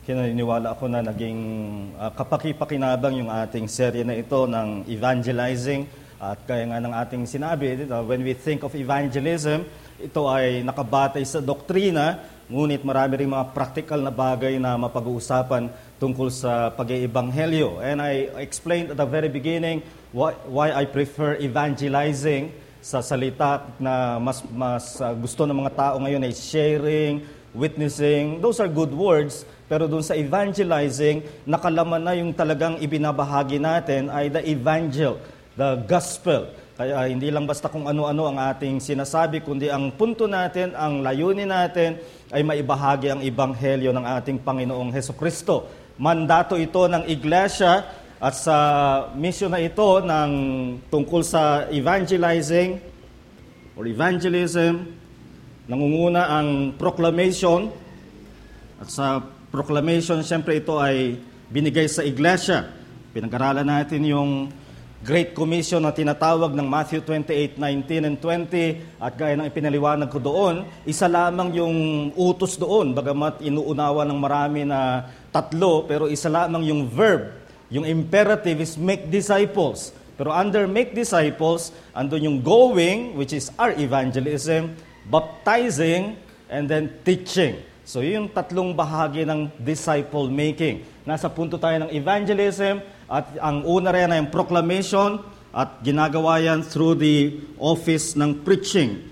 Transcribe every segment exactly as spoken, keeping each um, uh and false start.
Kinaniniwala ako na naging uh, kapaki-pakinabang yung ating serye na ito ng evangelizing. At kaya nga ng ating sinabi, uh, when we think of evangelism, ito ay nakabatay sa doktrina, ngunit marami rin mga practical na bagay na mapag-uusapan tungkol sa pag-iebanghelyo. And I explained at the very beginning why, why I prefer evangelizing sa salita na mas, mas uh, gusto ng mga tao ngayon ay sharing, witnessing. Those are good words. Pero dun sa evangelizing, nakalaman na yung talagang ibinabahagi natin ay the evangel, the gospel. Kaya hindi lang basta kung ano-ano ang ating sinasabi, kundi ang punto natin, ang layunin natin ay maibahagi ang ebanghelyo ng ating Panginoong Hesukristo. Mandato ito ng iglesia at sa mission na ito ng tungkol sa evangelizing or evangelism, nangunguna ang proclamation. At sa proclamation, siyempre ito ay binigay sa iglesia. Pinag-aralan natin yung Great Commission na tinatawag ng Matthew twenty-eight, nineteen and twenty, at gaya ng ipinaliwanag ko doon, isa lamang yung utos doon, bagamat inuunawa ng marami na tatlo, pero isa lamang yung verb, yung imperative is make disciples. Pero under make disciples, andun yung going, which is our evangelism, baptizing, and then teaching. So yun yung tatlong bahagi ng disciple making. Nasa punto tayo ng evangelism, at ang una rin ay ang proclamation, at ginagawa yan through the office ng preaching.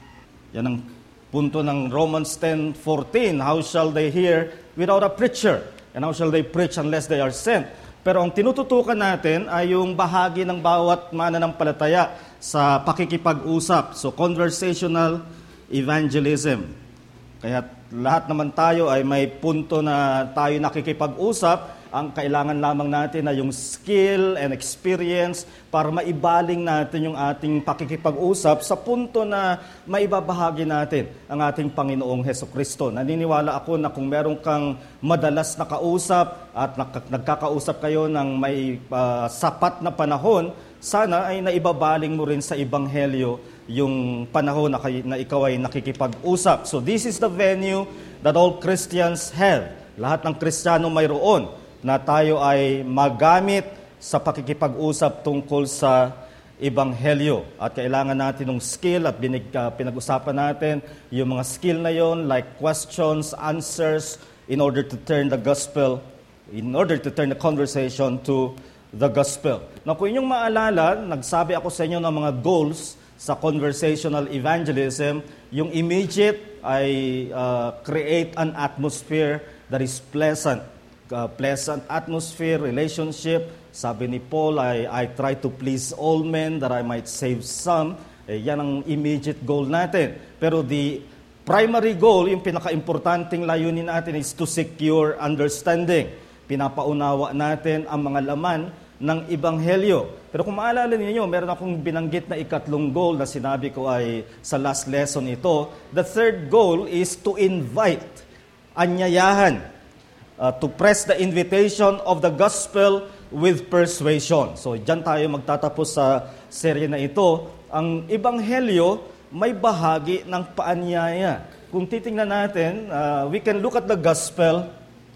Yan ang punto ng Romans ten fourteen. How shall they hear without a preacher? And how shall they preach unless they are sent? Pero ang tinututukan natin ay yung bahagi ng bawat mananampalataya sa pakikipag-usap. So conversational evangelism. Kaya lahat naman tayo ay may punto na tayo nakikipag-usap. Ang kailangan lamang natin ay yung skill and experience para maibaling natin yung ating pakikipag-usap sa punto na maibabahagi natin ang ating Panginoong Hesukristo. Naniniwala ako na kung meron kang madalas na kausap at nagkakausap kayo ng may uh, sapat na panahon, sana ay naibabaling mo rin sa Ebanghelyo yung panahon na, kay, na ikaw ay nakikipag-usap. So this is the venue that all Christians have. Lahat ng Kristiyano mayroon na tayo ay magamit sa pakikipag-usap tungkol sa Ebanghelyo. At kailangan natin ng skill at binig, uh, pinag-usapan natin yung mga skill na yon, like questions, answers, in order to turn the gospel, in order to turn the conversation to the gospel. Now, kung inyong maalala, nagsabi ako sa inyo ng mga goals sa conversational evangelism. Yung immediate ay uh, create an atmosphere that is pleasant. Uh, pleasant atmosphere, relationship. Sabi ni Paul, I, I try to please all men that I might save some. Eh, yan ang immediate goal natin. Pero the primary goal, yung pinaka-importanting layunin natin is to secure understanding. Pinapaunawa natin ang mga laman ng Ebanghelyo. Pero kung maalala ninyo, meron akong binanggit na ikatlong goal na sinabi ko ay sa last lesson ito. The third goal is to invite, anyayahan, Uh, to press the invitation of the gospel with persuasion. So, dyan tayo magtatapos sa serye na ito. Ang Ebanghelyo may bahagi ng paanyaya. Kung titingnan natin, uh, we can look at the gospel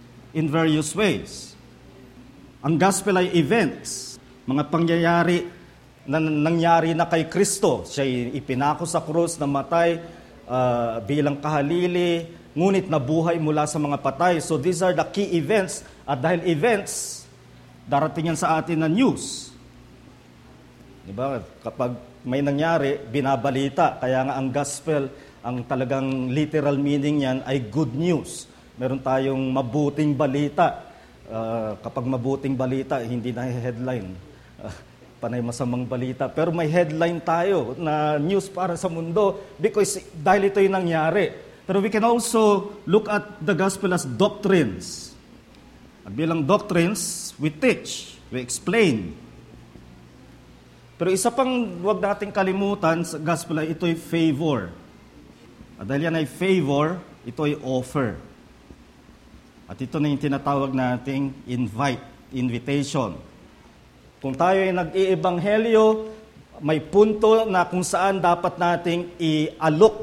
in various ways. Ang gospel ay events, mga pangyayari na nangyari na kay Kristo. Siya'y ipinako sa krus, namatay uh, bilang kahalili, ngunit nabuhay mula sa mga patay. So these are the key events. At dahil events, darating yan sa atin na news. Diba? Kapag may nangyari, binabalita. Kaya nga ang gospel, ang talagang literal meaning yan ay good news. Meron tayong mabuting balita. Uh, kapag mabuting balita, hindi na headline. Uh, panay masamang balita. Pero may headline tayo na news para sa mundo because dahil ito yung nangyari. Pero we can also look at the gospel as doctrines. At bilang doctrines, we teach, we explain. Pero isa pang huwag nating kalimutan sa gospel ay ito'y favor. At dahil yan ay favor, ito'y offer. At ito na yung tinatawag nating invite, invitation. Kung tayo ay nag-iebanghelyo, may punto na kung saan dapat nating i-alok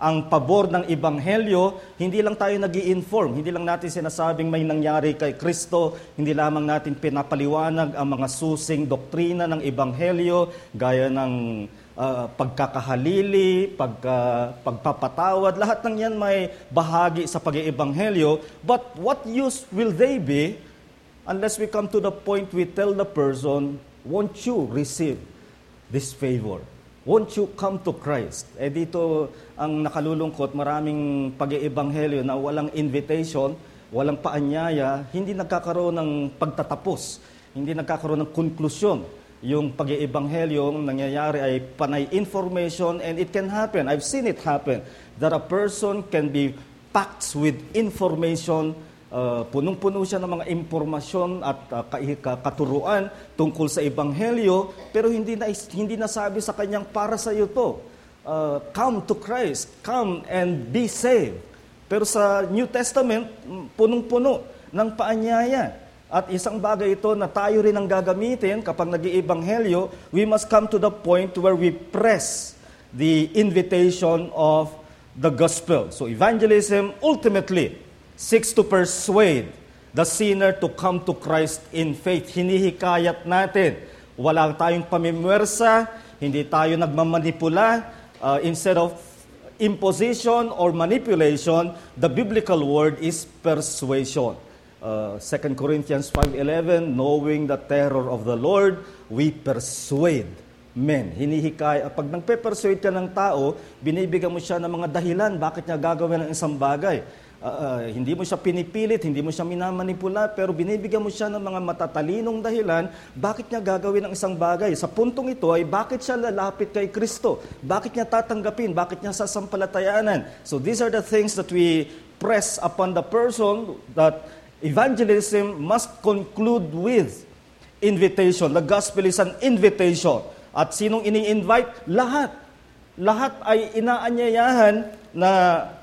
ang pabor ng Ebanghelyo, hindi lang tayo nag-i-inform, hindi lang natin sinasabing may nangyari kay Kristo, hindi lamang natin pinapaliwanag ang mga susing doktrina ng Ebanghelyo, gaya ng uh, pagkakahalili, pagka, pagpapatawad, lahat ng yan may bahagi sa pag-iebanghelyo. But what use will they be unless we come to the point we tell the person, won't you receive this favor? Won't you come to Christ? Eh dito ang nakalulungkot, maraming pag-iebanghelyo na walang invitation, walang paanyaya, hindi nagkakaroon ng pagtatapos, hindi nagkakaroon ng konklusyon. Yung pag-iebanghelyo, nangyayari ay panay information, and it can happen. I've seen it happen, that a person can be packed with information. Uh, punong-puno siya ng mga impormasyon at uh, katuruan tungkol sa Ebanghelyo, pero hindi na hindi nasabi sa kanyang para sa iyo to. Uh, come to Christ, come and be saved. Pero sa New Testament, punong-puno ng paanyaya. At isang bagay ito na tayo rin ang gagamitin kapag nag-iebanghelyo, we must come to the point where we press the invitation of the gospel. So evangelism ultimately seeks to persuade the sinner to come to Christ in faith. Hinihikayat natin. Wala tayong pamimwersa, hindi tayo nagmamanipula. Uh, instead of imposition or manipulation, the biblical word is persuasion. Uh, Second Corinthians five eleven, knowing the terror of the Lord, we persuade men. Hinihikaya. Pag nagpe-persuade ka ng tao, binibigyan mo siya ng mga dahilan bakit niya gagawin ang isang bagay. Uh, uh, hindi mo siya pinipilit, hindi mo siya minamanipula, pero binibigyan mo siya ng mga matatalinong dahilan bakit niya gagawin ang isang bagay. Sa puntong ito ay bakit siya lalapit kay Kristo, bakit niya tatanggapin, bakit niya sasampalatayanan. So these are the things that we press upon the person, that evangelism must conclude with invitation. The gospel is an invitation. At sinong ini-invite? Lahat. Lahat ay inaanyayahan na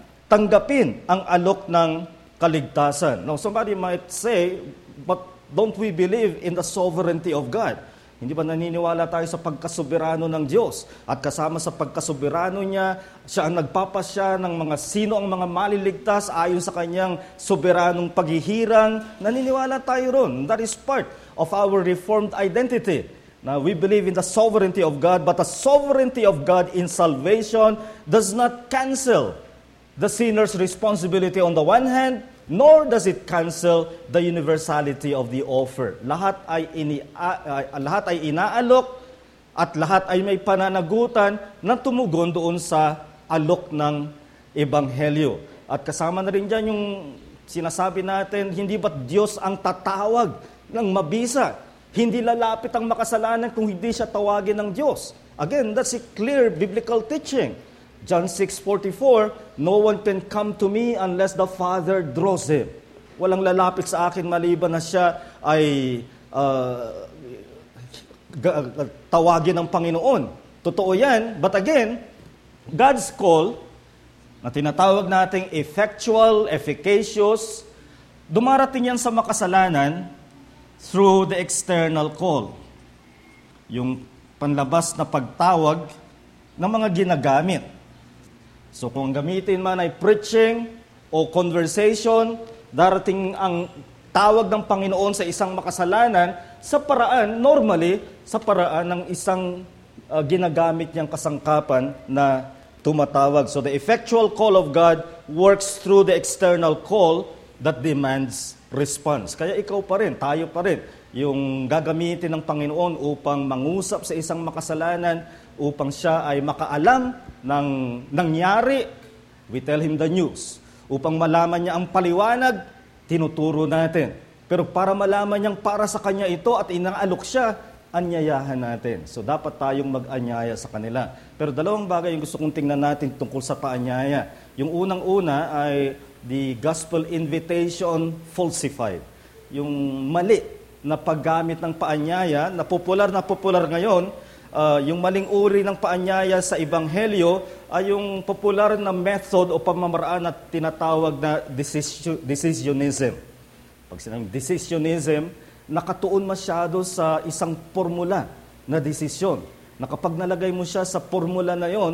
tanggapin ang alok ng kaligtasan. Now, somebody might say, but don't we believe in the sovereignty of God? Hindi ba naniniwala tayo sa pagkasoberano ng Diyos? At kasama sa pagkasoberano niya, siya ang nagpapasya ng mga sino ang mga maliligtas ayon sa kanyang soberanong paghihirang. Naniniwala tayo ron. That is part of our reformed identity. Now, we believe in the sovereignty of God, but the sovereignty of God in salvation does not cancel the sinner's responsibility on the one hand, nor does it cancel the universality of the offer. Lahat ay, ini, uh, uh, lahat ay inaalok at lahat ay may pananagutan na tumugon doon sa alok ng Ebanghelyo. At kasama na rin dyan yung sinasabi natin, hindi ba't Diyos ang tatawag ng mabisa? Hindi lalapit ang makasalanan kung hindi siya tawagin ng Diyos. Again, that's a clear biblical teaching. John six forty-four, no one can come to me unless the Father draws him. Walang lalapit sa akin maliban na siya ay uh, tawagin ng Panginoon. Totoo yan, but again, God's call, na tinatawag nating effectual, efficacious, dumarating yan sa makasalanan through the external call. Yung panlabas na pagtawag ng mga ginagamit. So kung gamitin man ay preaching o conversation, darating ang tawag ng Panginoon sa isang makasalanan sa paraan, normally, sa paraan ng isang uh, ginagamit niyang kasangkapan na tumatawag. So the effectual call of God works through the external call that demands response. Kaya ikaw pa rin, tayo pa rin, yung gagamitin ng Panginoon upang mangusap sa isang makasalanan, upang siya ay makaalam ng nangyari. We tell him the news. Upang malaman niya ang paliwanag, tinuturo natin. Pero para malaman niyang para sa kanya ito at inaalok siya, anyayahan natin. So dapat tayong mag-anyaya sa kanila. Pero dalawang bagay yung gusto kong tingnan natin tungkol sa paanyaya. Yung unang-una ay the gospel invitation falsified. Yung mali na paggamit ng paanyaya, na popular na popular ngayon, uh, yung maling uri ng paanyaya sa Ebanghelyo ay yung popular na method o pamamaraan na tinatawag na decisionism. Pag sinabing decisionism, nakatuon masyado sa isang formula na desisyon. Na kapag nalagay mo siya sa formula na yon,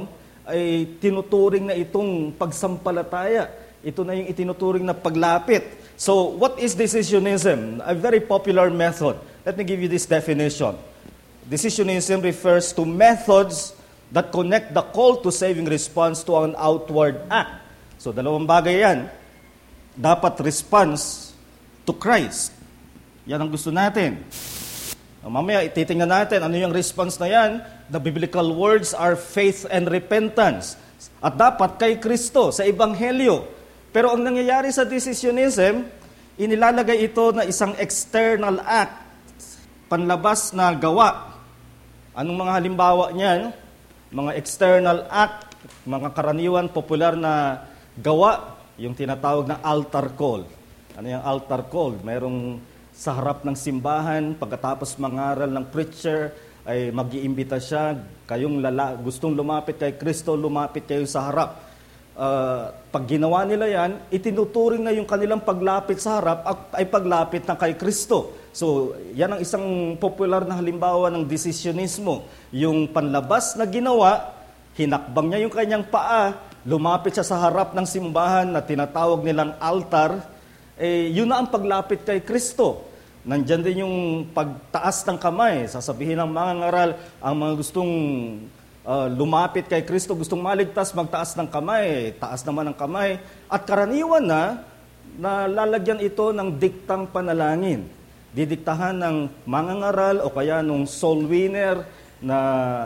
ay tinuturing na itong pagsampalataya. Ito na yung itinuturing na paglapit. So, what is decisionism? A very popular method. Let me give you this definition. Decisionism refers to methods that connect the call to saving response to an outward act. So, dalawang bagay yan. Dapat response to Christ. Yan ang gusto natin. Mamaya, ititingnan natin ano yung response na yan. The biblical words are faith and repentance. At dapat kay Kristo, sa Ebanghelyo. Pero ang nangyayari sa decisionism, inilalagay ito na isang external act, panlabas na gawa. Anong mga halimbawa niyan? Mga external act, mga karaniwan, popular na gawa, yung tinatawag na altar call. Ano yung altar call? Mayroong sa harap ng simbahan, pagkatapos mangaral ng preacher, ay mag-iimbita siya, kayong lala, gustong lumapit kay Kristo, lumapit kayo sa harap. Uh, pag ginawa nila yan, itinuturing na yung kanilang paglapit sa harap ay paglapit na kay Kristo. So, yan ang isang popular na halimbawa ng decisionismo. Yung panlabas na ginawa, hinakbang niya yung kanyang paa, lumapit siya sa harap ng simbahan na tinatawag nilang altar, eh, yun na ang paglapit kay Kristo. Nandyan din yung pagtaas ng kamay. Sasabihin ng mga ngaral, ang mga gustong uh, lumapit kay Kristo, gustong maligtas, magtaas ng kamay. Taas naman ang kamay. At karaniwan na, na lalagyan ito ng diktang panalangin. Didiktahan ng mga ngaral o kaya nung soul winner na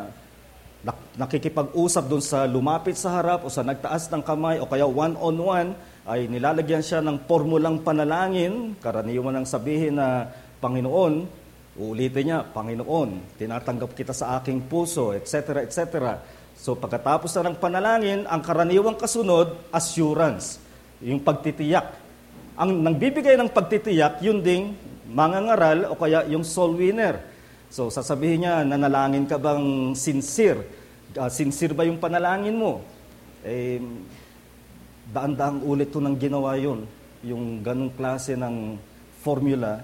nakikipag-usap doon sa lumapit sa harap o sa nagtaas ng kamay o kaya one-on-one, ay nilalagyan siya ng pormulang panalangin. Karaniwan ang sabihin na, Panginoon, uulitin niya, Panginoon, tinatanggap kita sa aking puso, et cetera, et cetera. So pagkatapos na ng panalangin, ang karaniwang kasunod, assurance, yung pagtitiyak. Ang nagbibigay ng pagtitiyak, yun ding mangangaral o kaya yung soul winner. So sasabihin niya, nanalangin ka bang sincere? Uh, sincere ba yung panalangin mo? Eh, daan-daang ulit ko nang ginawa yun, yung ganong klase ng formula,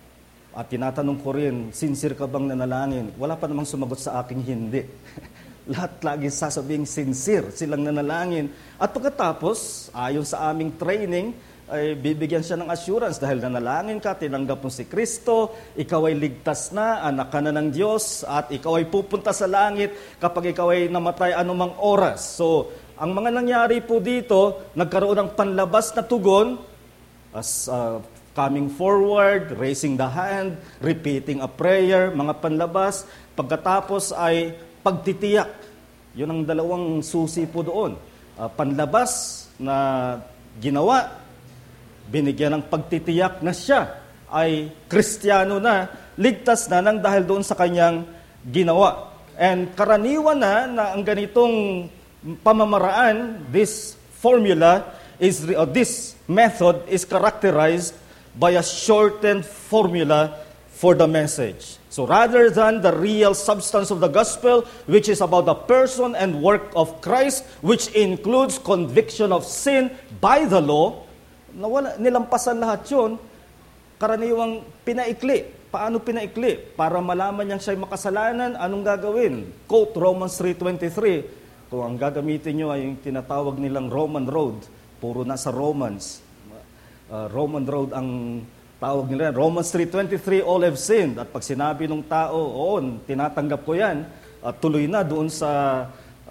at tinatanong ko rin, sincere ka bang nanalangin? Wala pa namang sumagot sa aking hindi. Lahat lagi sasabing sincere silang nanalangin. At pagkatapos, ayon sa aming training, ay bibigyan siya ng assurance dahil nanalangin ka, tinanggap mo si Kristo, ikaw ay ligtas na, anak ka na ng Diyos, at ikaw ay pupunta sa langit kapag ikaw ay namatay anumang oras. So, ang mga nangyari po dito, nagkaroon ng panlabas na tugon as uh, coming forward, raising the hand, repeating a prayer, mga panlabas. Pagkatapos ay pagtitiyak. Yun ang dalawang susi po doon. Uh, panlabas na ginawa, binigyan ng pagtitiyak na siya ay Kristiyano na, ligtas na nang dahil doon sa kanyang ginawa. And karaniwan na na ang ganitong pamamaraan, this formula, is or this method is characterized by a shortened formula for the message. So rather than the real substance of the gospel, which is about the person and work of Christ, which includes conviction of sin by the law, nawala, nilampasan lahat yun, karaniwang pinaikli. Paano pinaikli? Para malaman niyang siya'y makasalanan, anong gagawin? Quote Romans three twenty-three. Kung ang gagamitin nyo ay yung tinatawag nilang Roman road, puro na sa Romans. Uh, Roman road ang tawag nila. Romans three twenty-three, all have sinned. At pag sinabi ng tao, oo, tinatanggap ko yan, at tuloy na doon sa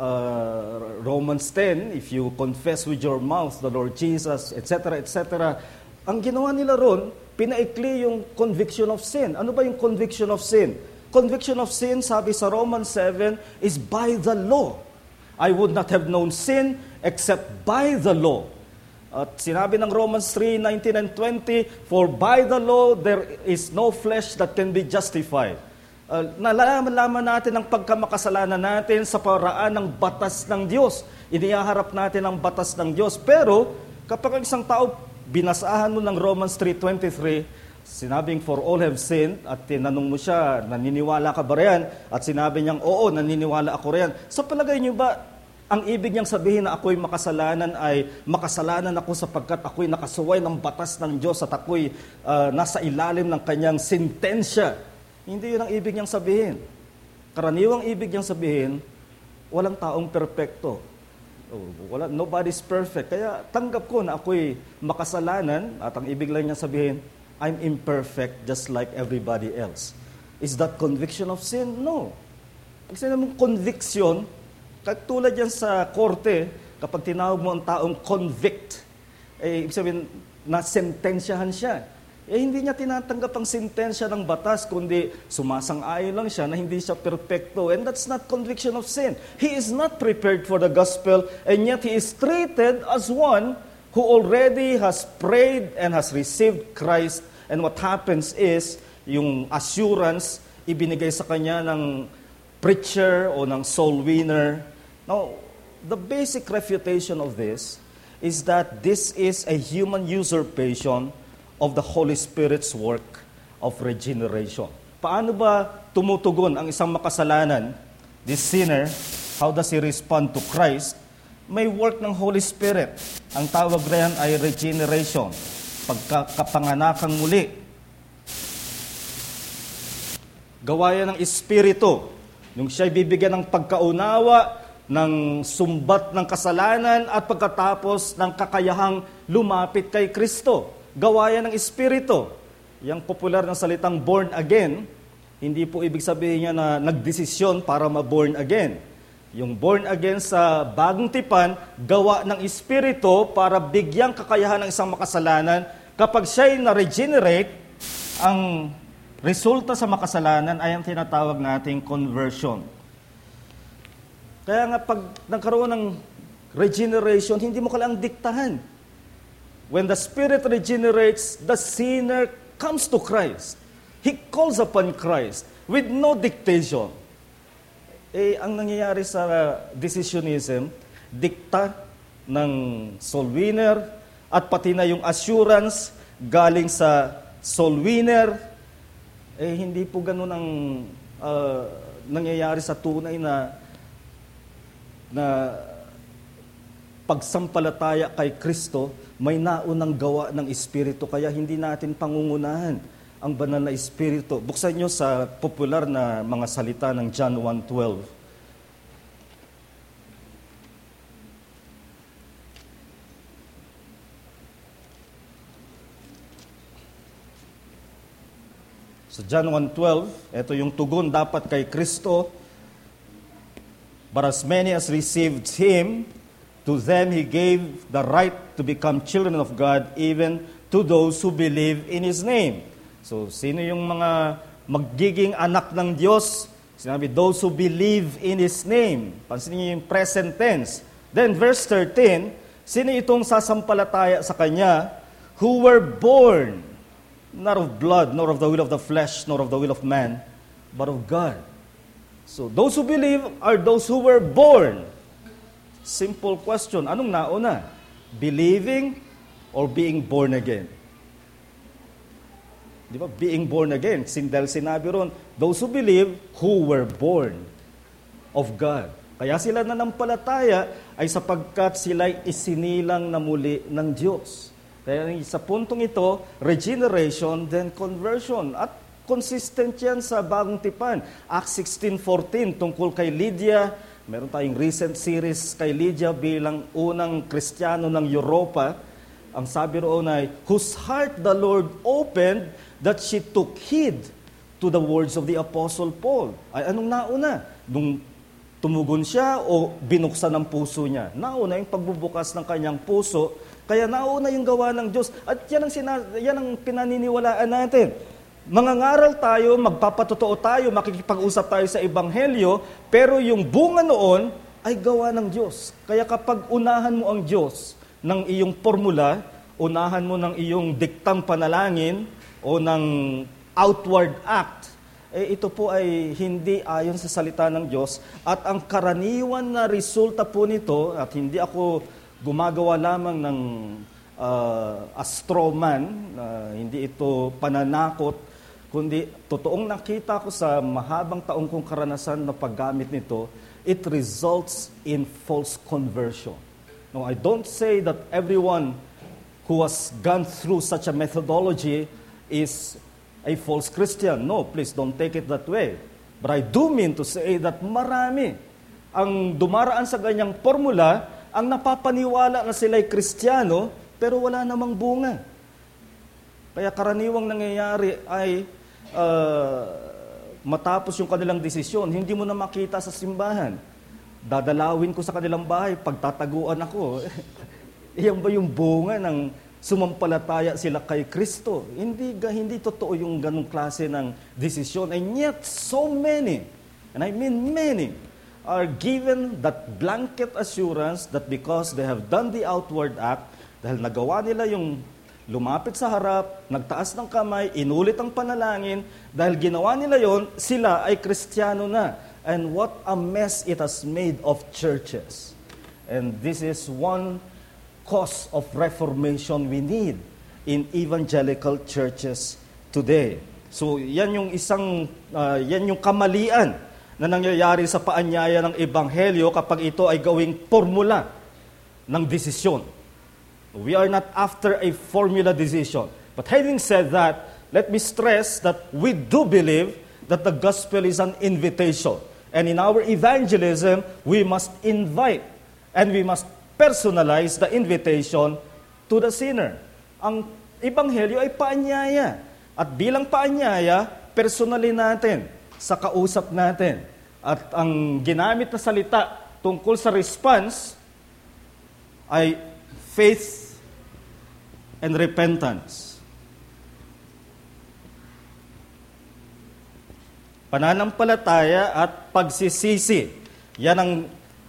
uh, Romans ten, if you confess with your mouth the Lord Jesus, et cetera, et cetera. Ang ginawa nila ron, pinaikli yung conviction of sin. Ano ba yung conviction of sin? Conviction of sin, sabi sa Romans seven, is by the law. I would not have known sin except by the law. At sinabi ng Romans three nineteen and twenty, for by the law there is no flesh that can be justified. Uh, nalalaman natin ang pagkamakasalanan natin sa paraan ng batas ng Diyos. Inihaharap natin ang batas ng Diyos. Pero kapag ang isang tao, binasahan mo ng Romans three twenty-three, sinabing for all have sinned, at tinanong mo siya, naniniwala ka ba riyan? At sinabi niyang, oo, naniniwala ako riyan. Sa palagay niyo ba, ang ibig niyang sabihin na ako'y makasalanan ay makasalanan ako sapagkat ako'y nakasuway ng batas ng Diyos at ako'y uh, nasa ilalim ng kanyang sentensya? Hindi yun ang ibig niyang sabihin. Karaniwang ibig niyang sabihin, walang taong perpekto. Oh, wala, nobody's perfect. Kaya tanggap ko na ako'y makasalanan at ang ibig lang niya sabihin, I'm imperfect just like everybody else. Is that conviction of sin? No. Kasi namang conviction, katulad yan sa korte, kapag tinawag mo ang taong convict, eh, ibig sabihin, nasentensyahan siya. Eh, hindi niya tinatanggap ang sentensya ng batas, kundi sumasang-ayon lang siya na hindi siya perpekto. And that's not conviction of sin. He is not prepared for the gospel, and yet he is treated as one who already has prayed and has received Christ. And what happens is, yung assurance, ibinigay sa kanya ng preacher o ng soul winner. Now, the basic refutation of this is that this is a human usurpation of the Holy Spirit's work of regeneration. Paano ba tumutugon ang isang makasalanan, this sinner, how does he respond to Christ? May work ng Holy Spirit. Ang tawag riyan ay regeneration, pagkakapanganakang muli. Gawayan ng Espiritu, nung siya'y bibigyan ng pagkaunawa, ng sumbat ng kasalanan at pagkatapos ng kakayahang lumapit kay Kristo. Gawayan ng Espiritu. Yang popular na salitang born again, hindi po ibig sabihin niya na nagdesisyon para ma-born again. Yung born again sa bagong tipan, gawa ng Espiritu para bigyang kakayahan ng isang makasalanan. Kapag siya'y na-regenerate, ang resulta sa makasalanan ay ang tinatawag nating conversion. Kaya nga pag nagkaroon ng regeneration, hindi mo kailangang diktahan. When the Spirit regenerates, the sinner comes to Christ. He calls upon Christ with no dictation. Eh, ang nangyayari sa decisionism, dikta ng soul winner at pati na yung assurance galing sa soul winner, eh hindi po ganun ang uh, nangyayari sa tunay na na pagsampalataya kay Kristo, may naunang gawa ng Espiritu, kaya hindi natin pangungunahan ang banal na Espiritu. Buksan nyo sa popular na mga salita ng John one twelve. Sa John one twelve, ito yung tugon dapat kay Kristo. But as many as received Him, to them He gave the right to become children of God, even to those who believe in His name. So, sino yung mga magiging anak ng Diyos? Sinabi, those who believe in His name. Pansinin niyo yung present tense. Then, verse thirteen, sino itong sasampalataya sa Kanya, who were born, not of blood, nor of the will of the flesh, nor of the will of man, but of God. So, those who believe are those who were born. Simple question. Anong nauna? Believing or being born again? Di ba? Being born again. Dahil sinabi ron, those who believe who were born of God. Kaya sila nanampalataya ay sapagkat sila'y isinilang na muli ng Diyos. Kaya sa puntong ito, regeneration, then conversion. At consistent yan sa bagong tipan. Acts sixteen fourteen, tungkol kay Lydia. Meron tayong recent series kay Lydia bilang unang Kristiyano ng Europa. Ang sabi roon ay, whose heart the Lord opened that she took heed to the words of the Apostle Paul. Ay, anong nauna? Nung tumugon siya o binuksan ang puso niya? Nauna yung pagbubukas ng kanyang puso. Kaya nauna yung gawa ng Diyos. At yan ang, sina- yan ang pinaniniwalaan natin. Mangangaral tayo, magpapatotoo tayo, makikipag-usap tayo sa Ebanghelyo, pero yung bunga noon ay gawa ng Diyos. Kaya kapag unahan mo ang Diyos ng iyong formula, unahan mo ng iyong diktang panalangin o ng outward act, eh ito po ay hindi ayon sa salita ng Diyos. At ang karaniwan na resulta po nito, at hindi ako gumagawa lamang ng uh, astroman, uh, hindi ito pananakot, kundi totoong nakita ko sa mahabang taong kong karanasan na paggamit nito, it results in false conversion. No, I don't say that everyone who has gone through such a methodology is a false Christian. No, please don't take it that way. But I do mean to say that marami ang dumaraan sa ganyang formula, ang napapaniwala na sila'y Kristiyano, pero wala namang bunga. Kaya karaniwang nangyayari ay uh, matapos yung kanilang desisyon, hindi mo na makita sa simbahan. Dadalawin ko sa kanilang bahay, pagtataguan ako. Iyan ba yung bunga ng sumampalataya sila kay Kristo? Hindi, hindi totoo yung ganong klase ng desisyon. And yet, so many, and I mean many, are given that blanket assurance that because they have done the outward act, dahil nagawa nila yung lumapit sa harap, nagtaas ng kamay, inulit ang panalangin, dahil ginawa nila yon, sila ay Kristiyano na. And what a mess it has made of churches. And this is one cause of reformation we need in evangelical churches today. So yan yung isang, uh, yan yung kamalian na nangyayari sa paanyaya ng Ebanghelyo kapag ito ay gawing formula ng desisyon. We are not after a formula decision. But having said that, let me stress that we do believe that the gospel is an invitation. And in our evangelism, we must invite and we must personalize the invitation to the sinner. Ang Ebanghelyo ay paanyaya. At bilang paanyaya, personalin natin sa kausap natin. At ang ginamit na salita tungkol sa response ay faith and repentance. Pananampalataya at pagsisisi. Yan ang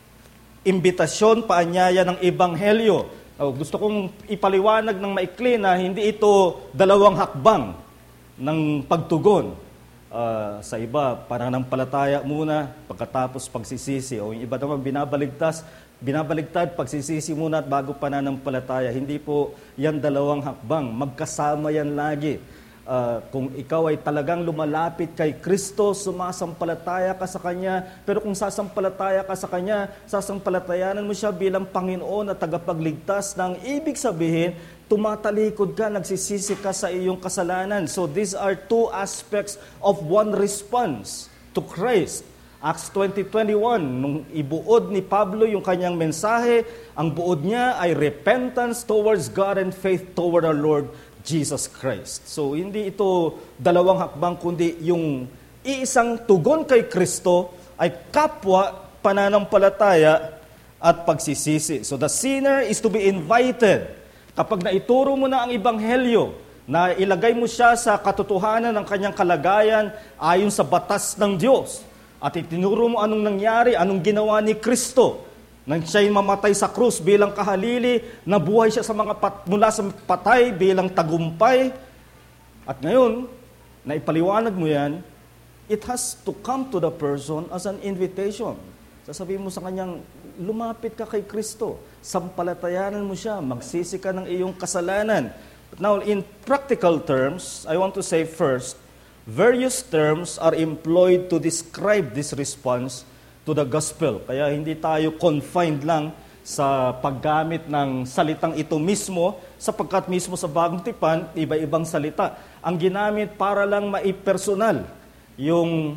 imbitasyon, paanyaya ng Ebanghelyo. Oh, gusto kong ipaliwanag ng maikli na hindi ito dalawang hakbang ng pagtugon. Uh, sa iba, pananampalataya muna, pagkatapos pagsisisi. O yung iba naman binabaligtas, binabaligtad, pagsisisi muna at bago pananampalataya. Hindi po yan dalawang hakbang. Magkasama yan lagi. Uh, kung ikaw ay talagang lumalapit kay Kristo, sumasampalataya ka sa Kanya, pero kung sasampalataya ka sa Kanya, sasampalatayanan mo siya bilang Panginoon at tagapagligtas, na ang ibig sabihin, tumatalikod ka, nagsisisi ka sa iyong kasalanan. So these are two aspects of one response to Christ. Acts twenty twenty-one, nung ibuod ni Pablo yung kanyang mensahe, ang buod niya ay repentance towards God and faith toward our Lord Jesus Christ. So hindi ito dalawang hakbang, kundi yung iisang tugon kay Kristo ay kapwa pananampalataya at pagsisisi. So the sinner is to be invited. Kapag naituro mo na ang Ebanghelyo, na ilagay mo siya sa katotohanan ng kanyang kalagayan ayon sa batas ng Diyos, at itinuro mo anong nangyari, anong ginawa ni Kristo, nang siya'y mamatay sa krus bilang kahalili, nabuhay siya sa mga pat, mula sa patay bilang tagumpay, at ngayon, naipaliwanag mo yan, it has to come to the person as an invitation. Sasabihin mo sa kanyang, lumapit ka kay Kristo, sampalatayanan mo siya, magsisi ka ng iyong kasalanan. But now, in practical terms, I want to say first, various terms are employed to describe this response to the gospel. Kaya hindi tayo confined lang sa paggamit ng salitang ito mismo, sapagkat mismo sa Bagong Tipan, iba-ibang salita. Ang ginamit para lang maipersonal yung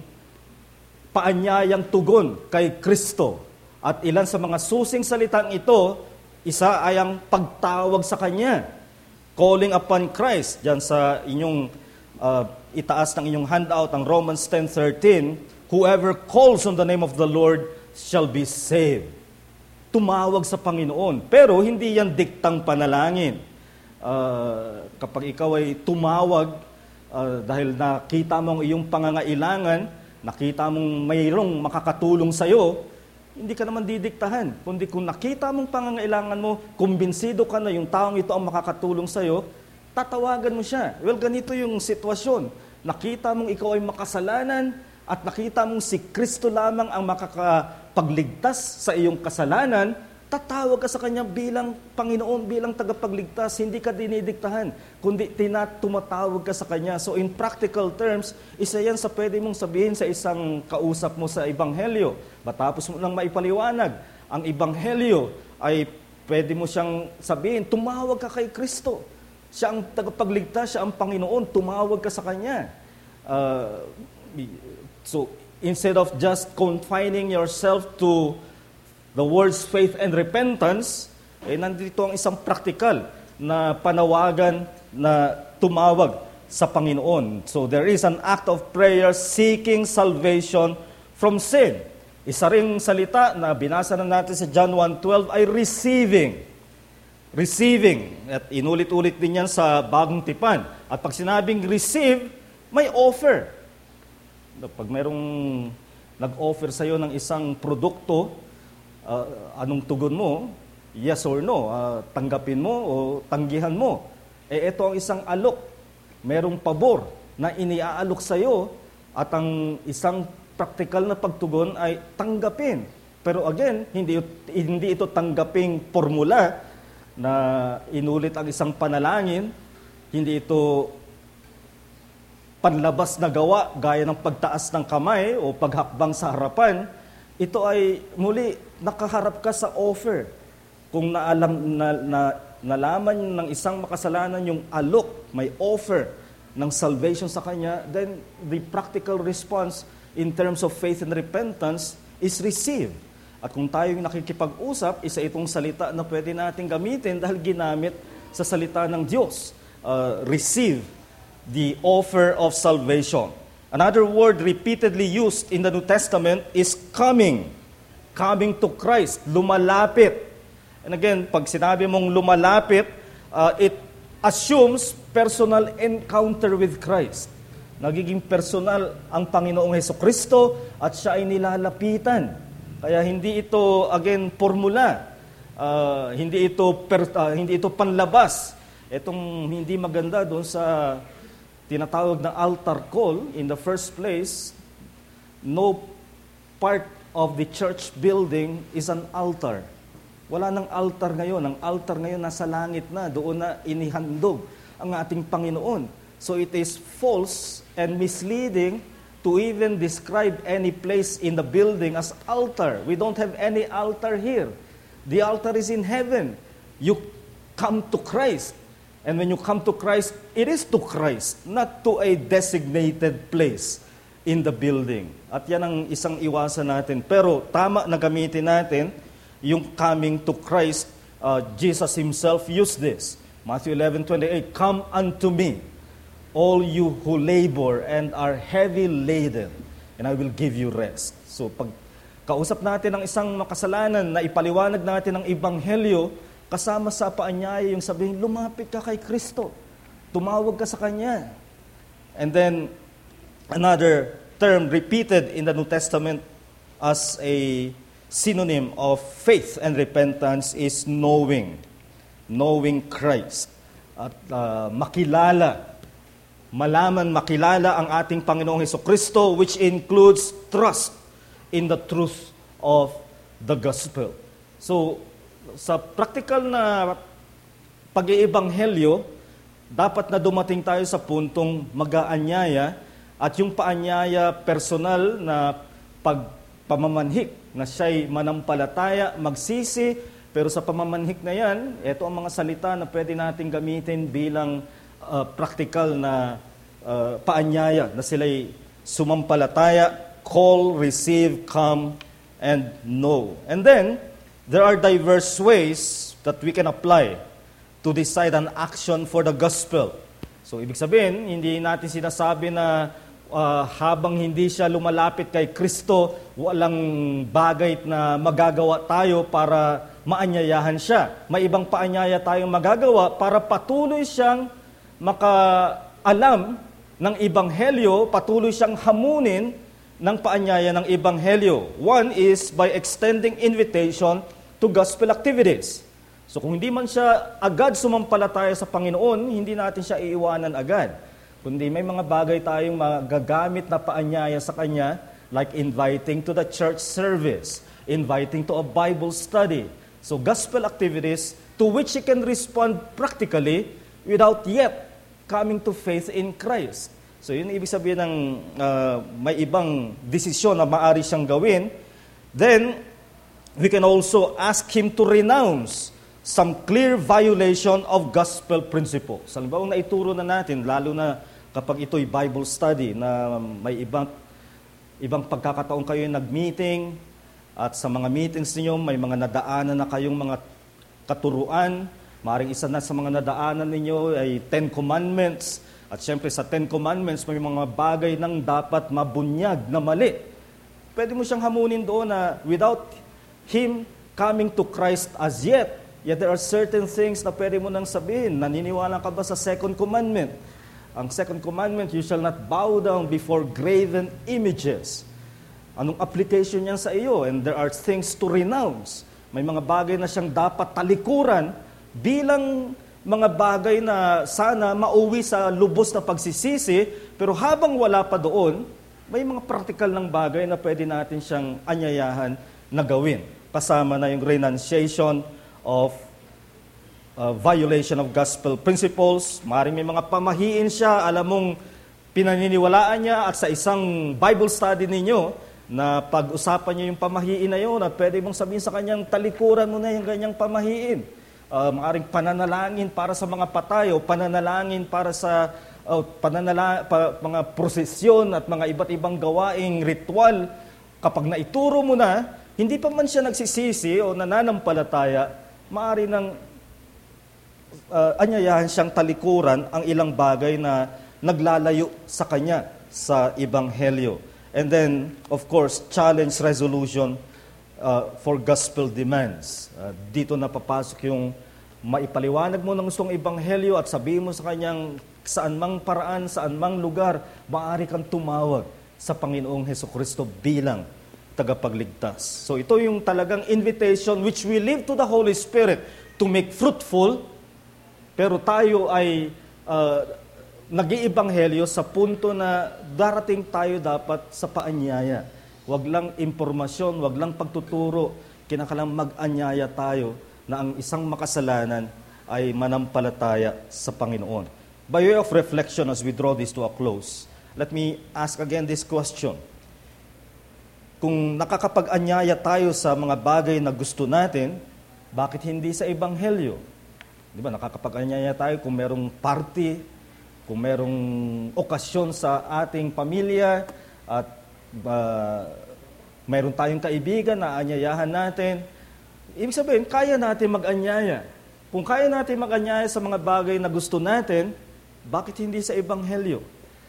paanyayang tugon kay Kristo. At ilan sa mga susing salitang ito, isa ay ang pagtawag sa Kanya. Calling upon Christ. Diyan sa inyong uh, itaas ng inyong handout, ang Romans ten thirteen, whoever calls on the name of the Lord shall be saved. Tumawag sa Panginoon. Pero hindi yan diktang panalangin. Uh, kapag ikaw ay tumawag uh, dahil nakita mo ang iyong pangangailangan, nakita mong mayroong makakatulong sa iyo, hindi ka naman didiktahan. Kundi kung nakita mong pangangailangan mo, kumbinsido ka na yung taong ito ang makakatulong sa iyo, tatawagan mo siya. Well, ganito yung sitwasyon. Nakita mong ikaw ay makasalanan at nakita mong si Kristo lamang ang makakapagligtas sa iyong kasalanan, tatawag ka sa Kanya bilang Panginoon, bilang tagapagligtas. Hindi ka dinidiktahan, kundi tinatumatawag ka sa Kanya. So in practical terms, isa yan sa pwede mong sabihin sa isang kausap mo sa Ebanghelyo. Matapos mo nang maipaliwanag ang Ebanghelyo, ay pwede mo siyang sabihin, tumawag ka kay Kristo. Siya ang tagapagligtas, siya ang Panginoon, tumawag ka sa Kanya. Uh, so, instead of just confining yourself to the words faith and repentance, eh, nandito ang isang practical na panawagan na tumawag sa Panginoon. So there is an act of prayer seeking salvation from sin. Isa ring salita na binasa na natin sa John one twelve ay receiving. Receiving. At inulit-ulit din yan sa Bagong Tipan. At pag sinabing receive, may offer. Pag mayroong nag-offer sa iyo ng isang produkto, uh, anong tugon mo? Yes or no? Uh, tanggapin mo o tanggihan mo? Eh, ito ang isang alok. Merong pabor na iniaalok sa iyo at ang isang practical na pagtugon ay tanggapin. Pero again, hindi, hindi ito tanggaping formula na inulit ang isang panalangin. Hindi ito panlabas na gawa gaya ng pagtaas ng kamay o paghakbang sa harapan. Ito ay muli nakaharap ka sa offer. Kung naalam, na, na, nalaman ng isang makasalanan yung alok, may offer ng salvation sa kanya, then the practical response in terms of faith and repentance is received. At kung tayo yung nakikipag-usap, isa itong salita na pwede natin gamitin dahil ginamit sa salita ng Diyos. Uh, receive the offer of salvation. Another word repeatedly used in the New Testament is coming. Coming to Christ, lumalapit. And again, pag sinabi mong lumalapit, uh, it assumes personal encounter with Christ. Nagiging personal ang Panginoong Hesukristo at siya ay nilalapitan. Kaya hindi ito, again, formula. Uh, hindi ito per, uh, hindi ito panlabas. Itong hindi maganda doon sa tinatawag na altar call, in the first place, no part of the church building is an altar. Wala nang altar ngayon. Ang altar ngayon nasa langit na. Doon na inihandog ang ating Panginoon. So it is false and misleading to even describe any place in the building as altar. We don't have any altar here. The altar is in heaven. You come to Christ. And when you come to Christ, it is to Christ, not to a designated place in the building. At yan ang isang iwasan natin. Pero tama na gamitin natin yung coming to Christ. uh, Jesus Himself used this. Matthew eleven twenty-eight, come unto me, all you who labor and are heavy laden, and I will give you rest. So pag kausap natin ang isang makasalanan na ipaliwanag natin ang ebanghelyo, kasama sa paanyaya yung sabihin, lumapit ka kay Kristo. Tumawag ka sa Kanya. And then, another term repeated in the New Testament as a synonym of faith and repentance is knowing. Knowing Christ. At uh, makilala, malaman, makilala ang ating Panginoong Hesukristo, which includes trust in the truth of the gospel. So, sa practical na pag-iibanghelyo, dapat na dumating tayo sa puntong mag-aanyaya at yung paanyaya personal na pagpamamanhik na siya'y manampalataya, magsisi, pero sa pamamanhik na yan, ito ang mga salita na pwede natin gamitin bilang uh, practical na uh, paanyaya na sila'y sumampalataya, call, receive, come, and know. And then, there are diverse ways that we can apply to decide an action for the gospel. So, ibig sabihin, hindi natin sinasabi na uh, habang hindi siya lumalapit kay Kristo, walang bagay na magagawa tayo para maanyayahan siya. May ibang paanyaya tayong magagawa para patuloy siyang makaalam ng ebanghelyo, patuloy siyang hamunin ng paanyaya ng ebanghelyo. One is by extending invitation to gospel activities. So kung hindi man siya agad sumampalataya sa Panginoon, hindi natin siya iiwanan agad. Kundi may mga bagay tayong magagamit na paanyaya sa Kanya, like inviting to the church service, inviting to a Bible study. So gospel activities to which he can respond practically without yet coming to faith in Christ. So yun ibig sabihin ng uh, may ibang desisyon na maaari siyang gawin. Then, we can also ask him to renounce some clear violation of gospel principles. Halimbawa, naituro na natin, lalo na kapag ito'y Bible study, na may ibang ibang pagkakataon kayo nag-meeting, at sa mga meetings niyo may mga nadaanan na kayong mga katuruan. Maring isa na sa mga nadaanan ninyo ay Ten Commandments. At syempre sa Ten Commandments, may mga bagay nang dapat mabunyag na mali. Pwede mo siyang hamunin doon na without Him coming to Christ as yet, yet there are certain things na pwede mo nang sabihin. Naniniwala ka ba sa Second Commandment? Ang Second Commandment, you shall not bow down before graven images. Anong application niyan sa iyo? And there are things to renounce. May mga bagay na siyang dapat talikuran bilang mga bagay na sana mauwi sa lubos na pagsisisi, pero habang wala pa doon, may mga practical ng bagay na pwede natin siyang anyayahan na gawin. Kasama na yung renunciation of uh, violation of gospel principles. Maaaring may mga pamahiin siya, alam mong pinaniniwalaan niya, at sa isang Bible study ninyo, na pag-usapan niyo yung pamahiin na yun, at pwede mong sabihin sa kanyang, talikuran mo na yung ganyang pamahiin. Uh, maaring pananalangin para sa mga patay, o pananalangin para sa uh, pananala, pa, mga prosesyon at mga iba't ibang gawaing ritual. Kapag naituro mo na, hindi pa man siya nagsisisi o nananampalataya, maaari nang uh, anyayahan siyang talikuran ang ilang bagay na naglalayo sa kanya sa Ebanghelyo. And then, of course, challenge resolution uh, for gospel demands. Uh, dito na papasok yung maipaliwanag mo ng gustong ebanghelyo at sabihin mo sa kanyang saan mang paraan, saan mang lugar, maaari kang tumawag sa Panginoong Hesukristo bilang tagapagligtas. So ito yung talagang invitation which we leave to the Holy Spirit to make fruitful, pero tayo ay uh, nag-iibanghelyo sa punto na darating tayo dapat sa paanyaya. Wag lang impormasyon, wag lang pagtuturo, kinakailangan mag-anyaya tayo na ang isang makasalanan ay manampalataya sa Panginoon. By way of reflection as we draw this to a close, let me ask again this question. Kung nakakapag-anyaya tayo sa mga bagay na gusto natin, bakit hindi sa Ebanghelyo? Di ba, nakakapag-anyaya tayo kung merong party, kung merong okasyon sa ating pamilya at uh, mayroon tayong kaibigan na anyayahan natin, ibig sabihin, kaya natin mag-anyaya. Kung kaya natin mag-anyaya sa mga bagay na gusto natin, bakit hindi sa Ebanghelyo?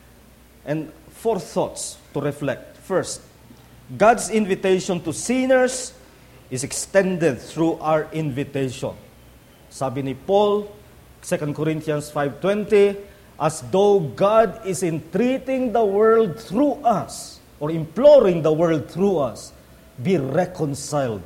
And four thoughts to reflect. First, God's invitation to sinners is extended through our invitation. Sabi ni Paul, Second Corinthians five twenty, as though God is entreating the world through us, or imploring the world through us, be reconciled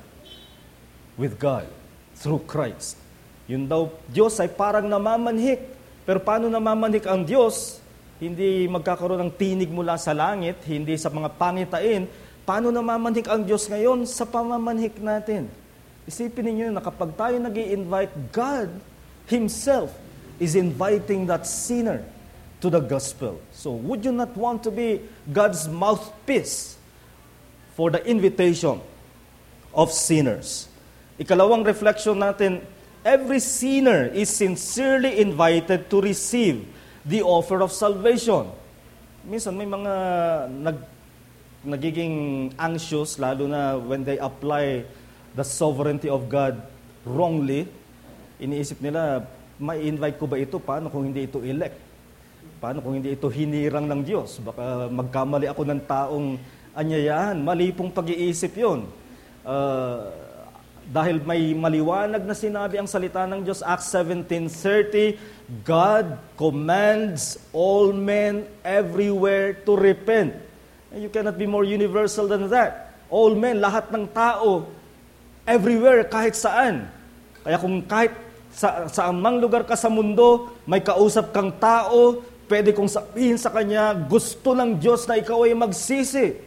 with God through Christ. Yun daw, Diyos ay parang namamanhik. Pero paano namamanhik ang Diyos? Hindi magkakaroon ng tinig mula sa langit, hindi sa mga pangitain. Paano namamanhik ang Diyos ngayon? Sa pamamanhik natin. Isipin ninyo na kapag tayo nag-i-invite, God Himself is inviting that sinner to the gospel. So, would you not want to be God's mouthpiece for the invitation of sinners? Ikalawang reflection natin, every sinner is sincerely invited to receive the offer of salvation. Minsan may mga nag, nagiging anxious, lalo na when they apply the sovereignty of God wrongly. Iniisip nila, may invite ko ba ito? Paano kung hindi ito elect? Paano kung hindi ito hinirang ng Diyos? Baka magkamali ako ng taong anyayahan. Mali pong pag-iisip yun. Uh, dahil may maliwanag na sinabi ang salita ng Diyos, Acts seventeen thirty, God commands all men everywhere to repent. And you cannot be more universal than that. All men, lahat ng tao, everywhere, kahit saan. Kaya kung kahit Sa, sa amang lugar ka sa mundo, may kausap kang tao, pwede kong sabihin sa kanya, gusto ng Diyos na ikaw ay magsisi.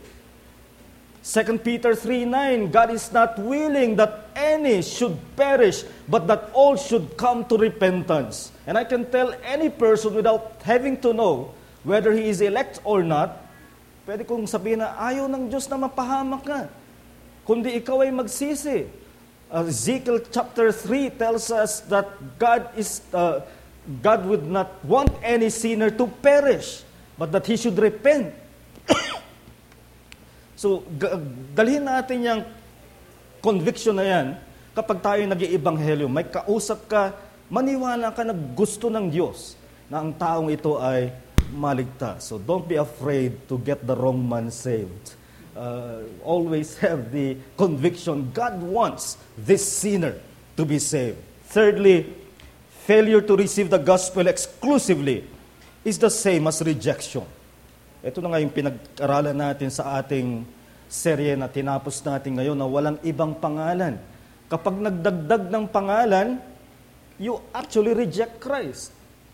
Second Peter three nine, God is not willing that any should perish, but that all should come to repentance. And I can tell any person without having to know whether he is elect or not, pwede kong sabihin na ayaw ng Diyos na mapahamak ka, kundi ikaw ay magsisi. Ezekiel chapter three tells us that God is uh, God would not want any sinner to perish, but that he should repent. So, g- dalhin natin yung conviction na yan kapag tayo nag-iibanghelyo. May kausap ka, maniwala ka na gusto ng Diyos na ang taong ito ay maligtas. So, don't be afraid to get the wrong man saved. Uh, always have the conviction God wants this sinner to be saved. Thirdly, failure to receive the gospel exclusively is the same as rejection. Ito na nga yung pinag-aralan natin sa ating serye na tinapos natin ngayon na walang ibang pangalan. Kapag nagdagdag ng pangalan, you actually reject Christ.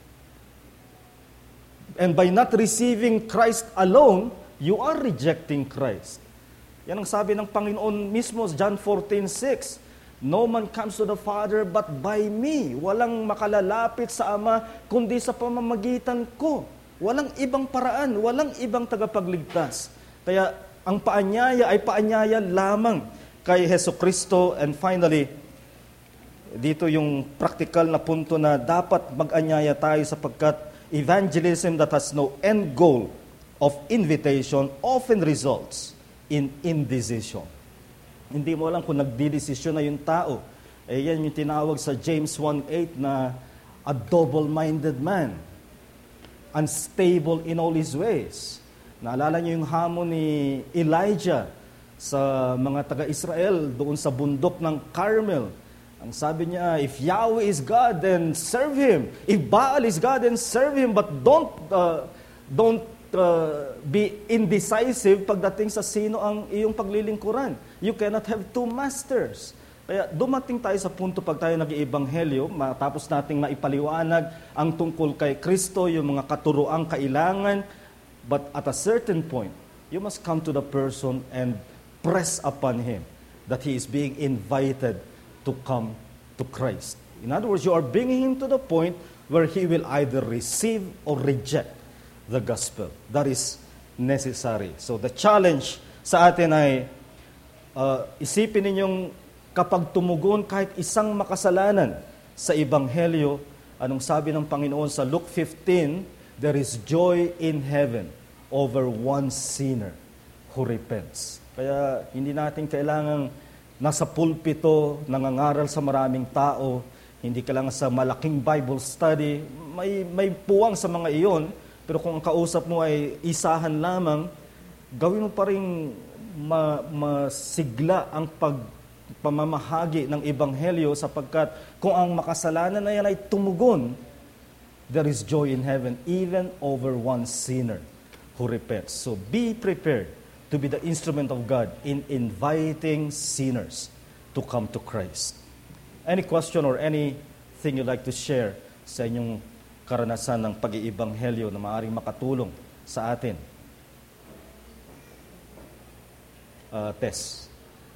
And by not receiving Christ alone, you are rejecting Christ. Yan ang sabi ng Panginoon mismo, John fourteen six. No man comes to the Father but by me. Walang makalalapit sa Ama kundi sa pamamagitan ko. Walang ibang paraan, walang ibang tagapagligtas. Kaya ang paanyaya ay paanyaya lamang kay Hesukristo. And finally, dito yung practical na punto na dapat mag-anyaya tayo sapagkat evangelism that has no end goal of invitation often results in indecision. Hindi mo alam kung nagdidesisyon na yung tao. Eh yan yung tinawag sa James one eight na a double-minded man, unstable in all his ways. Naalala niyo yung hamon ni Elijah sa mga taga-Israel doon sa bundok ng Carmel. Ang sabi niya, if Yahweh is God, then serve Him. If Baal is God, then serve Him. But don't uh, don't uh, be indecisive pagdating sa sino ang iyong paglilingkuran. You cannot have two masters. Kaya dumating tayo sa punto pag tayo nag-iibanghelyo, matapos nating maipaliwanag ang tungkol kay Kristo, yung mga katuroang kailangan, but at a certain point, you must come to the person and press upon him that he is being invited to come to Christ. In other words, you are bringing him to the point where he will either receive or reject the gospel. That is necessary. So the challenge sa atin ay uh, isipin ninyong kapag tumugon kahit isang makasalanan sa Ebanghelyo, anong sabi ng Panginoon sa Luke fifteen, there is joy in heaven over one sinner who repents. Kaya hindi natin kailangang nasa pulpito, nangangaral sa maraming tao, hindi kailangan sa malaking Bible study, may, may puwang sa mga iyon, pero kung ang kausap mo ay isahan lamang, gawin mo pa rin ma, masigla ang pag pamamahagi ng Ebanghelyo sapagkat kung ang makasalanan na yan ay tumugon, there is joy in heaven even over one sinner who repents. So be prepared to be the instrument of God in inviting sinners to come to Christ. Any question or anything you'd like to share sa inyong karanasan ng pag-iibanghelyo na maaaring makatulong sa atin? Uh, Tess.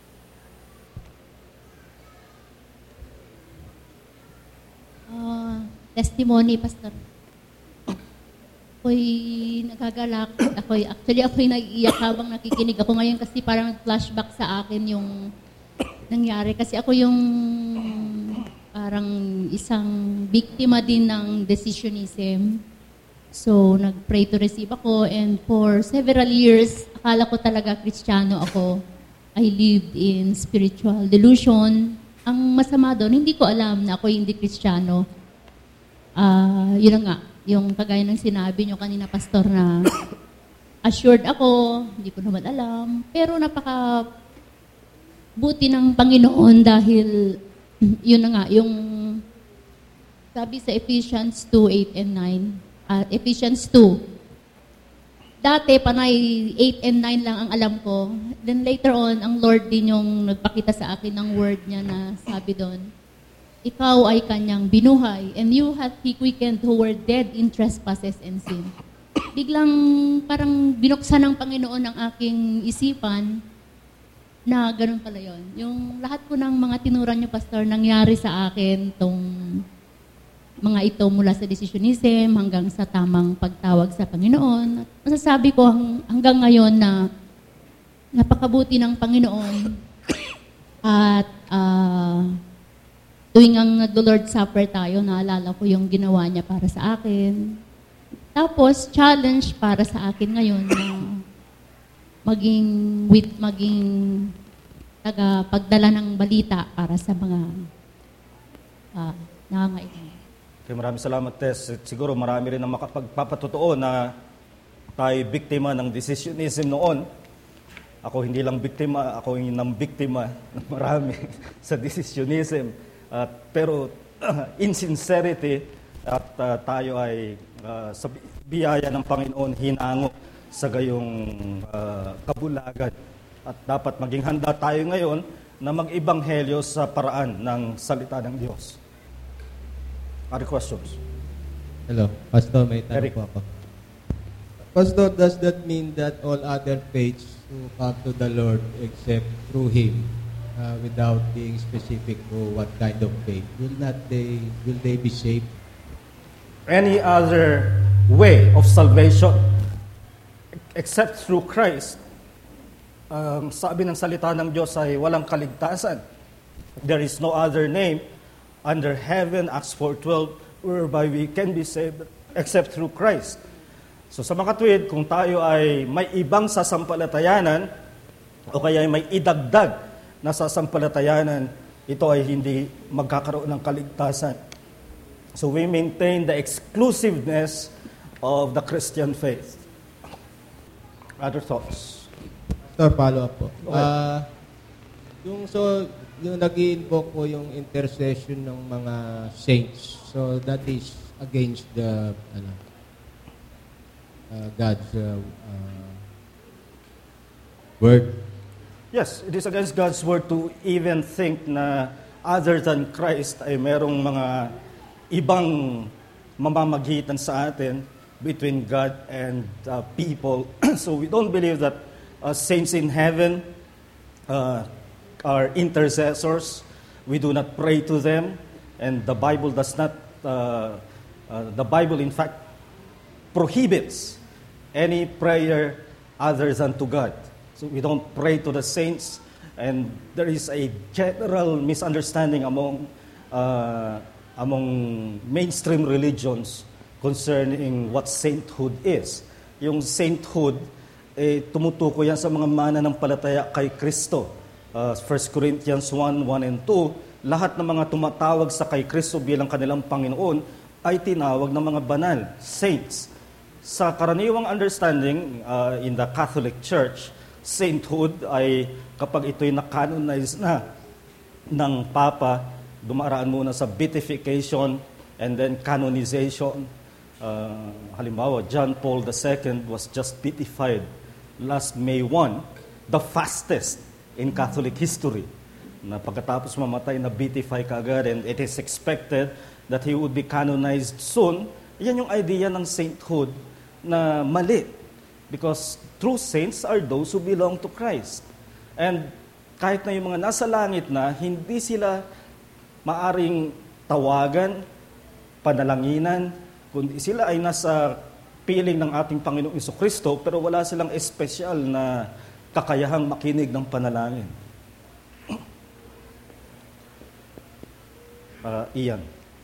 Uh, testimony, Pastor. Ako'y nagagalak. Ako'y, actually, ako'y nag-iiyak habang nakikinig ako ngayon kasi parang flashback sa akin yung nangyari. Kasi ako yung parang isang biktima din ng decisionism. So, nag-pray to receive ako and for several years, akala ko talaga Kristiyano ako. I lived in spiritual delusion. Ang masama doon, hindi ko alam na ako hindi Kristiyano. Uh, yun nga, yung kagaya ng sinabi nyo kanina, Pastor, na assured ako, hindi ko naman alam. Pero napaka buti ng Panginoon dahil yun na nga, yung sabi sa Ephesians two, eight and nine, uh, Ephesians two, dati, panay eight and nine lang ang alam ko. Then later on, ang Lord din yung nagpakita sa akin ng word niya na sabi doon, ikaw ay kanyang binuhay, and you hath he quickened who were dead in trespasses and sin. Biglang parang binuksan ng Panginoon ang aking isipan na ganun pala yun. Yung lahat po ng mga tinuran niyo, Pastor, nangyari sa akin tong mga ito mula sa decisionism hanggang sa tamang pagtawag sa Panginoon. Masasabi ko hanggang ngayon na napakabuti ng Panginoon at uh, tuwing ang nag-Lord Supper tayo, naalala ko yung ginawa niya para sa akin. Tapos, challenge para sa akin ngayon na maging with maging taga pagdala ng balita para sa mga uh, nangangailangan. Okay, maraming salamat, Tess. Siguro marami rin ang makapagpapatotoo na tayo biktima ng decisionism noon. Ako hindi lang biktima, ako yung nang biktima ng marami sa decisionism. Uh, pero uh, insincerity at uh, tayo ay uh, sa biyaya ng Panginoon hinango sa gayong uh, kabulagan. At dapat maging handa tayo ngayon na mag-ibanghelyo sa paraan ng salita ng Diyos. Other questions? Hello, Pastor, may tanong Eric. po ako. Pastor, does that mean that all other faiths who come to the Lord except through Him, uh, without being specific to what kind of faith, will not they will they be saved? Any other way of salvation except through Christ, um, sabi ng salita ng Diyos ay walang kaligtasan. There is no other name under heaven, Acts four twelve, whereby we can be saved except through Christ. So sa mga tuwid, kung tayo ay may ibang sasampalatayanan o kaya ay may idagdag na sasampalatayanan, ito ay hindi magkakaroon ng kaligtasan. So we maintain the exclusiveness of the Christian faith. Other thoughts? Pastor, follow up po. Go ahead. Uh, yung so yung nag-i-invoke po yung intercession ng mga saints. So that is against the ano uh, God's uh, uh, word. Yes, it is against God's word to even think na other than Christ ay merong mga ibang mamamagitan sa atin between God and uh, people. So we don't believe that uh, saints in heaven uh, are intercessors. We do not pray to them, and the Bible does not. Uh, uh, the Bible, in fact, prohibits any prayer other than to God. So we don't pray to the saints, and there is a general misunderstanding among uh, among mainstream religions concerning what sainthood is. Yung sainthood, eh, tumutukoy yan sa mga mananampalataya kay Kristo. Uh, First Corinthians one, one and two, lahat ng mga tumatawag sa kay Kristo bilang kanilang Panginoon ay tinawag ng mga banal, saints. Sa karaniwang understanding uh, in the Catholic Church, sainthood ay kapag ito'y na-canonize na ng Papa, dumaraan muna sa beatification and then canonization. Uh, halimbawa, John Paul the Second was just beatified last May first, the fastest in Catholic history. Na pagkatapos mamatay, na beatify kaagad, and it is expected that he would be canonized soon. Yan yung idea ng sainthood na mali. Because true saints are those who belong to Christ. And kahit na yung mga nasa langit na, hindi sila maaring tawagan, panalanginan, kundi sila ay nasa piling ng ating Panginoong Jesucristo, pero wala silang espesyal na kakayahang makinig ng panalangin. Uh, Ian.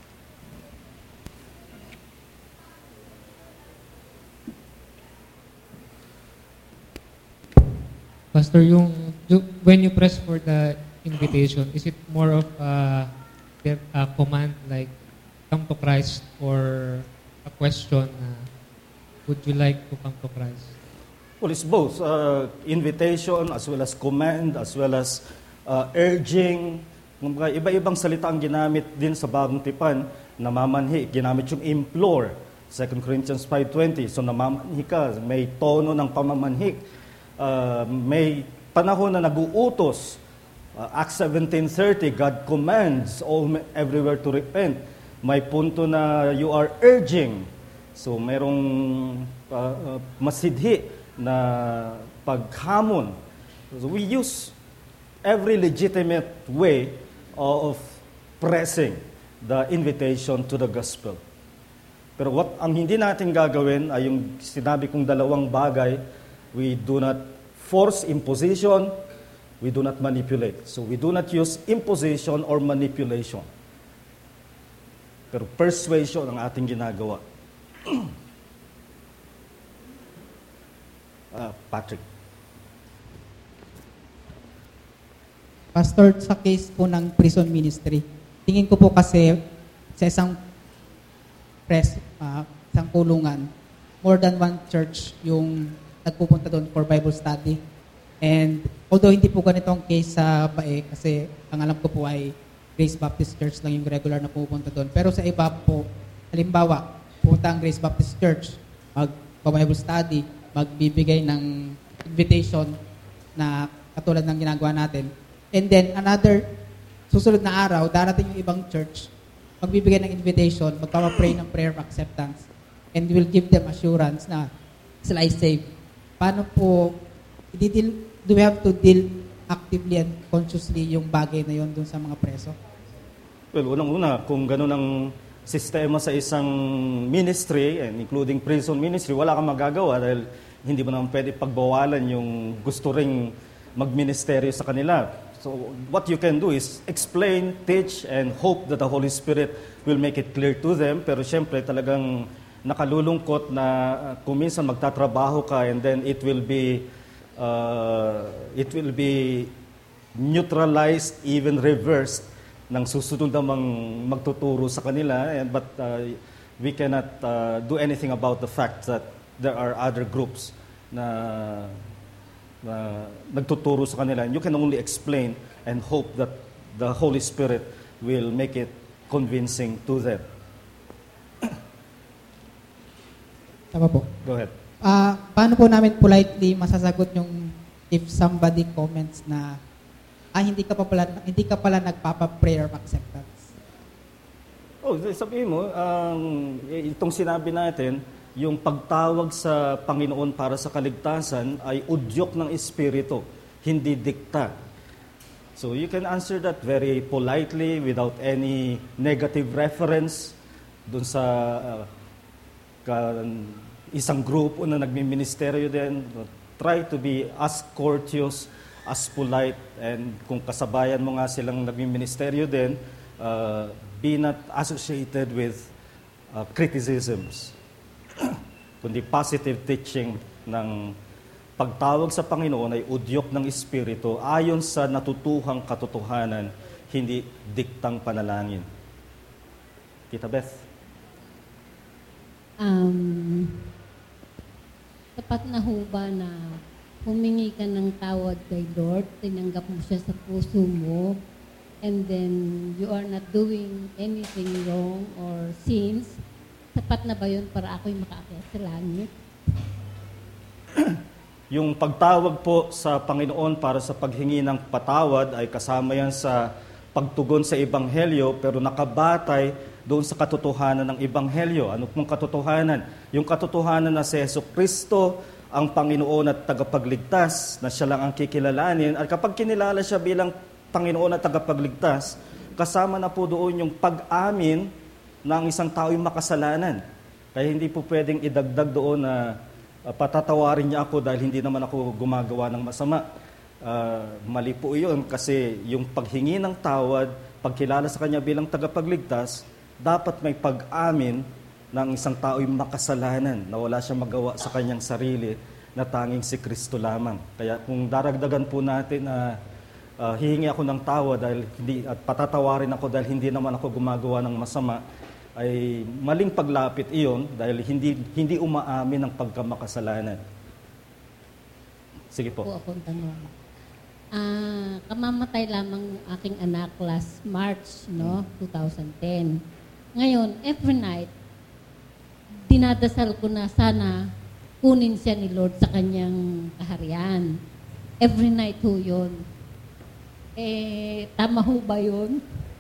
Pastor, yung, yung when you press for the invitation, is it more of a, a command like come to Christ, or a question, uh, would you like to come to Christ? Well, it's both. Uh, invitation as well as command, as well as uh, urging. Iba-ibang salita ang ginamit din sa Bagong Tipan. Namamanhi, ginamit yung implore. Second Corinthians five twenty. So namamanhi ka, may tono ng pamamanhik. Uh, may panahon na nag-uutos. Uh, Acts seventeen thirty, God commands all everywhere to repent. May punto na you are urging. So merong uh, uh, masidhi na paghamon. So we use every legitimate way of pressing the invitation to the gospel. Pero what ang hindi natin gagawin ay yung sinabi kong dalawang bagay. We do not force imposition, we do not manipulate. So we do not use imposition or manipulation. Pero persuasion ang ating ginagawa. uh, Patrick. Pastor, sa case po ng prison ministry, tingin ko po kasi sa isang press, uh, isang kulungan, more than one church yung nagpupunta doon for Bible study. And although hindi po ganito ang case sa B A E, kasi ang alam ko po ay Grace Baptist Church lang yung regular na pupunta doon. Pero sa iba po, halimbawa, pupunta ang Grace Baptist Church, mag-Bible study, magbibigay ng invitation na katulad ng ginagawa natin. And then another, susunod na araw, darating yung ibang church, magbibigay ng invitation, magpapapray ng prayer of acceptance, and will give them assurance na sila ay saved. Paano po, i-deal, do we have to deal actively and consciously yung bagay na yon dun sa mga preso? Well, unang-una, kung ganun ang sistema sa isang ministry, and including prison ministry, wala kang magagawa dahil hindi mo naman pwede pagbawalan yung gusto ring magministeryo sa kanila. So what you can do is explain, teach, and hope that the Holy Spirit will make it clear to them. Pero syempre talagang nakalulungkot na uh, kung minsan magtatrabaho ka and then it will be uh, it will be neutralized, even reversed ng susunod namang magtuturo sa kanila. And but uh, we cannot uh, do anything about the fact that there are other groups na na nagtuturo sa kanila. And you can only explain and hope that the Holy Spirit will make it convincing to them. Tama po. Go ahead. Uh, paano po namin politely masasagot yung if somebody comments na ah, hindi ka pa pala, hindi ka pala nagpapa-prayer of acceptance? Oh, sabihin mo, um, itong sinabi natin, yung pagtawag sa Panginoon para sa kaligtasan ay udyok ng Espiritu, hindi dikta. So you can answer that very politely without any negative reference dun sa uh, ka, isang grupo na nagmi-ministeryo din. Try to be as courteous, as polite, and kung kasabayan mo nga silang nagmi-ministeryo din, uh, be not associated with uh, criticisms. Kundi positive teaching ng pagtawag sa Panginoon ay udyok ng Espiritu ayon sa natutuhang katotohanan, hindi diktang panalangin. Tita Beth? Um, tapat na ho ba na humingi ka ng tawad kay Lord, tinanggap mo siya sa puso mo, and then you are not doing anything wrong or sins, sapat na ba yun para ako'y makaakyat sa langit? Yung pagtawag po sa Panginoon para sa paghingi ng patawad ay kasama yan sa pagtugon sa Ebanghelyo, pero nakabatay doon sa katotohanan ng Ebanghelyo. Ano pong katotohanan? Yung katotohanan na si Jesucristo ang Panginoon at tagapagligtas, na siya lang ang kikilalanin. At kapag kinilala siya bilang Panginoon at tagapagligtas, kasama na po doon yung pag-amin ng isang tao'y makasalanan. Kaya hindi po pwedeng idagdag doon na uh, patatawarin niya ako dahil hindi naman ako gumagawa ng masama. Uh, mali po iyon kasi yung paghingi ng tawad, pagkilala sa Kanya bilang tagapagligtas, dapat may pag-amin ng isang tao'y makasalanan na wala siyang magawa sa kanyang sarili na tanging si Kristo lamang. Kaya kung daragdagan po natin na uh, uh, hihingi ako ng tawad dahil hindi, at patatawarin ako dahil hindi naman ako gumagawa ng masama, ay maling paglapit iyon dahil hindi hindi umaamin ng pagkamakasalanan. Sige po. Po akong tanong. Ah, kamamatay lamang aking anak last March, no, twenty ten. Ngayon, every night, dinadasal ko na sana kunin siya ni Lord sa kanyang kaharian. Every night ho yun. Eh, tama ho ba yun?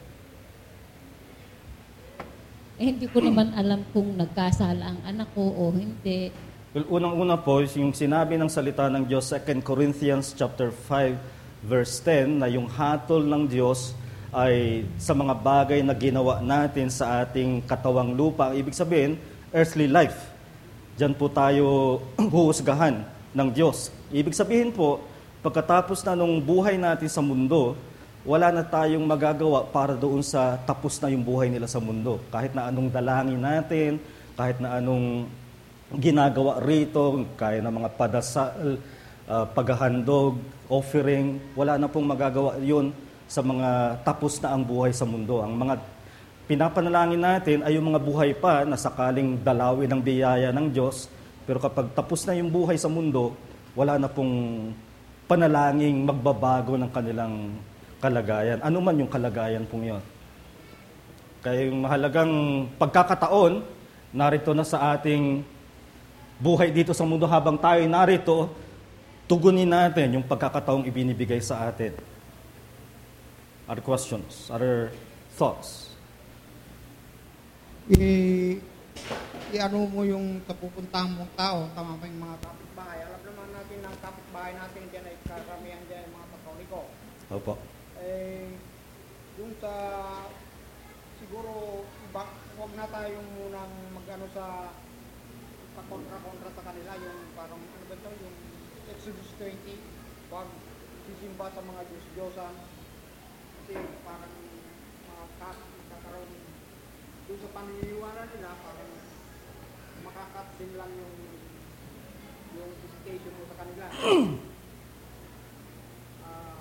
Eh, hindi ko naman alam kung nagkasala ang anak ko o hindi. Well, unang-una po, yung sinabi ng salita ng Diyos, Second Corinthians chapter five, verse ten, na yung hatol ng Diyos ay sa mga bagay na ginawa natin sa ating katawang lupa. Ang ibig sabihin, earthly life. Diyan po tayo huhusgahan ng Diyos. Ibig sabihin po, pagkatapos na nung buhay natin sa mundo, wala na tayong magagawa para doon sa tapos na yung buhay nila sa mundo. Kahit na anong dalangin natin, kahit na anong ginagawa rito, kaya na mga padasal, uh, paghahandog, offering, wala na pong magagawa yun sa mga tapos na ang buhay sa mundo. Ang mga pinapanalangin natin ay yung mga buhay pa na sakaling dalawin ng biyaya ng Diyos, pero kapag tapos na yung buhay sa mundo, wala na pong panalangin magbabago ng kanilang kalagayan. Ano man yung kalagayan pong yun. Kaya yung mahalagang pagkakataon, narito na sa ating buhay dito sa mundo habang tayo narito, tugunin natin yung pagkakataong ibinibigay sa atin. Other questions? Other thoughts? I, i-ano mo yung kapupuntahan mong tao, tama ba yung mga kapitbahay? Alam naman natin ang kapitbahay natin dyan ay karamihan dyan mga Katoliko. Opo. Eh, yung sa, siguro, iba, huwag na tayong munang mag-ano sa, kontra-kontra sa kanila, yung parang, ano ba ito, yung Exodus twenty, wag sisimba sa mga Diyos-Diyosan, kasi parang makakat, kakaroon, doon sa paniniwala nila, parang makakat din lang yung yung visitation mo sa kanila. uh,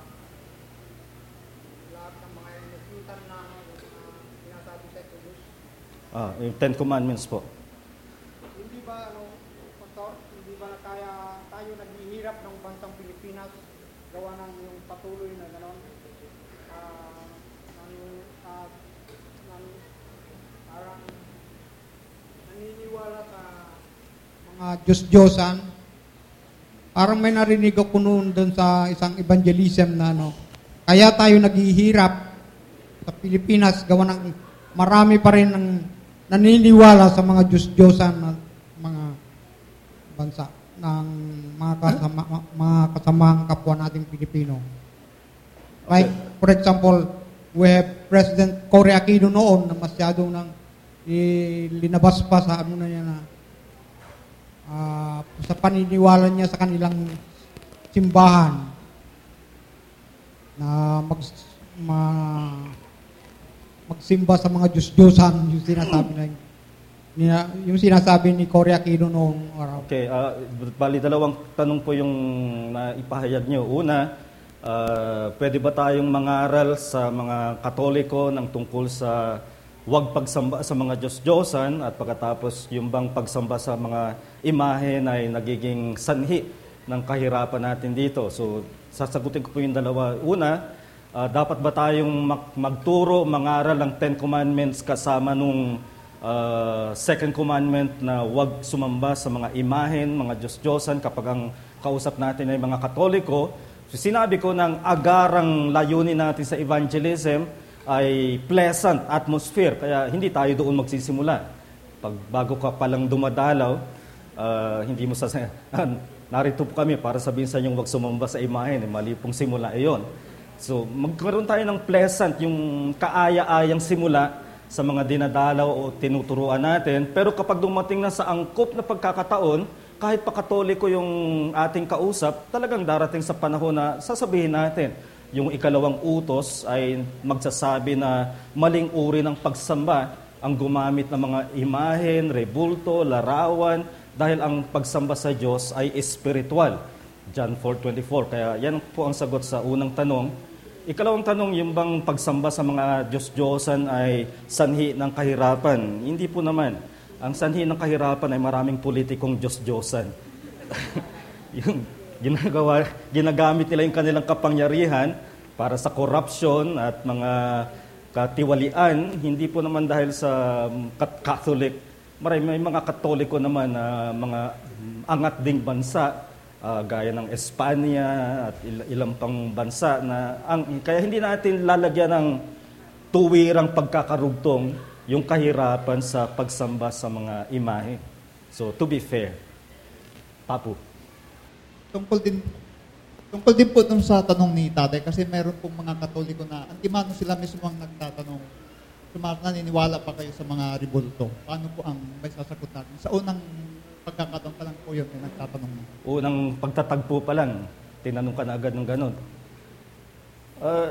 lahat ng mga inusutan na uh, sinasabi sa Exodus. Ah, yung Ten Commandments po. Hindi ba, ano, Pastor, hindi ba na kaya tayo naghihirap ng bansang Pilipinas gawa ng yung patuloy na gano'n? Uh, ng, uh, ng, parang naniniwala sa mga Diyos-Diyosan. Parang may narinig ako noon doon sa isang evangelism na ano, kaya tayo naghihirap sa Pilipinas gawa ng marami pa rin ng naniniwala sa mga Diyos-Diyosan na mga bansa ng mga kasama, mga kasamang kapwa nating Pilipino. Like, for example, we have President Cory Aquino noon na masyadong nang linabas pa sa ano na yan na uh, sa paniniwala niya sa kanilang simbahan na mag, ma, magsimba sa mga Diyos-Diyosan, yung sinasabi na yung sinasabi ni Cory Aquino noong araw. Okay, uh, bali dalawang tanong po yung naipahayag niyo. Una, uh, pwede ba tayong mangaral sa mga Katoliko ng tungkol sa huwag pagsamba sa mga Diyos-Diyosan at pagkatapos yung bang pagsamba sa mga imahe na ay nagiging sanhi ng kahirapan natin dito? So, sasagutin ko po yung dalawa. Una, uh, dapat ba tayong mag- magturo, mangaral ng Ten Commandments kasama nung Uh, second commandment na huwag sumamba sa mga imahen, mga Diyos-Diyosan kapag ang kausap natin ay mga Katoliko? So, sinabi ko ng agarang layunin natin sa evangelism ay pleasant atmosphere, kaya hindi tayo doon magsisimula. Pag bago ka palang dumadalaw, uh, hindi mo sa narito po kami para sabihin sa inyong huwag sumamba sa imahen, eh, mali pong simula iyon. So magkaroon tayo ng pleasant, yung kaaya-ayang simula sa mga dinadalaw o tinuturuan natin. Pero kapag dumating na sa angkop na pagkakataon, kahit pa Katoliko yung ating kausap, talagang darating sa panahon na sasabihin natin, yung ikalawang utos ay magsasabi na maling uri ng pagsamba ang gumamit ng mga imahen, rebulto, larawan, dahil ang pagsamba sa Diyos ay espiritual. John four twenty-four. Kaya yan po ang sagot sa unang tanong. Ikalawang tanong, yung bang pagsamba sa mga Diyos-Diyosan ay sanhi ng kahirapan? Hindi po naman. Ang sanhi ng kahirapan ay maraming politikong Diyos-Diyosan. Yung ginagawa, ginagamit nila yung kanilang kapangyarihan para sa corruption at mga katiwalian, hindi po naman dahil sa Catholic. Marami may mga Katoliko naman na mga angat ding bansa, Uh, gaya ng Espanya at il- ilang pang bansa na ang kaya hindi natin lalagyan ng tuwirang pagkakarugtong yung kahirapan sa pagsamba sa mga imahe. So to be fair, Papu. Tungkol din tungkol din po dun sa tanong ni Tatay kasi meron pong mga Katoliko na antimano sila mismo ang nagtatanong. Sumar naniniwala pa kayo sa mga rebulto. Paano po ang may sasagot natin? Sa unang pagkakataon pa lang po yun, yung nagtatanong mo. Unang pagtatagpo pa lang, tinanong ka na agad ng ganun. Uh,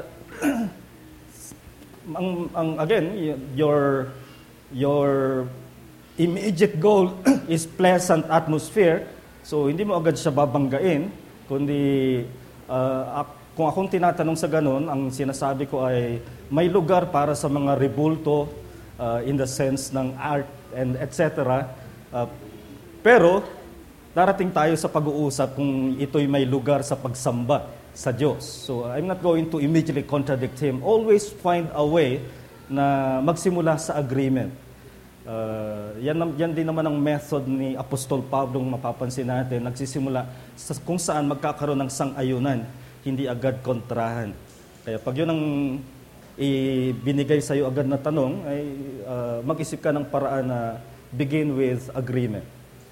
ang, ang, again, your, your immediate goal is pleasant atmosphere, so hindi mo agad siya babanggain, kundi uh, kung akong tinatanong sa ganun, ang sinasabi ko ay may lugar para sa mga rebulto uh, in the sense ng art and et cetera. Uh, pero darating tayo sa pag-uusap kung ito'y may lugar sa pagsamba sa Diyos. So I'm not going to immediately contradict him. Always find a way na magsimula sa agreement. Uh, yan, yan din naman ang method ni Apostol Pablo, mapapansin natin, nagsisimula sa kung saan magkakaroon ng sang-ayunan, hindi agad kontrahan. Kaya pag yun ang ibinigay sa iyo agad na tanong, ay uh, mag-isip ka ng paraan na begin with agreement.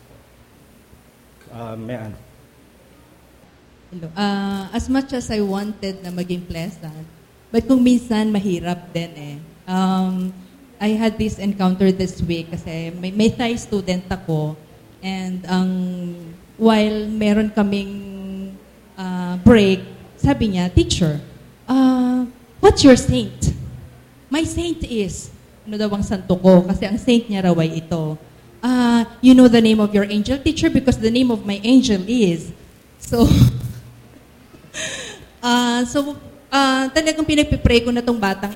Uh, Mayan. Hello. Uh, as much as I wanted na maging pleasant, but kung minsan mahirap din eh. Um, I had this encounter this week kasi may, may Thai student ako and ang um, while meron kaming uh, break, sabi niya, teacher, uh, what's your saint? My saint is, ano daw ang santo ko? Kasi ang saint niya raw ay ito. Uh, you know the name of your angel, teacher? Because the name of my angel is. So, uh, so uh, talagang pinagpipray ko na tong batang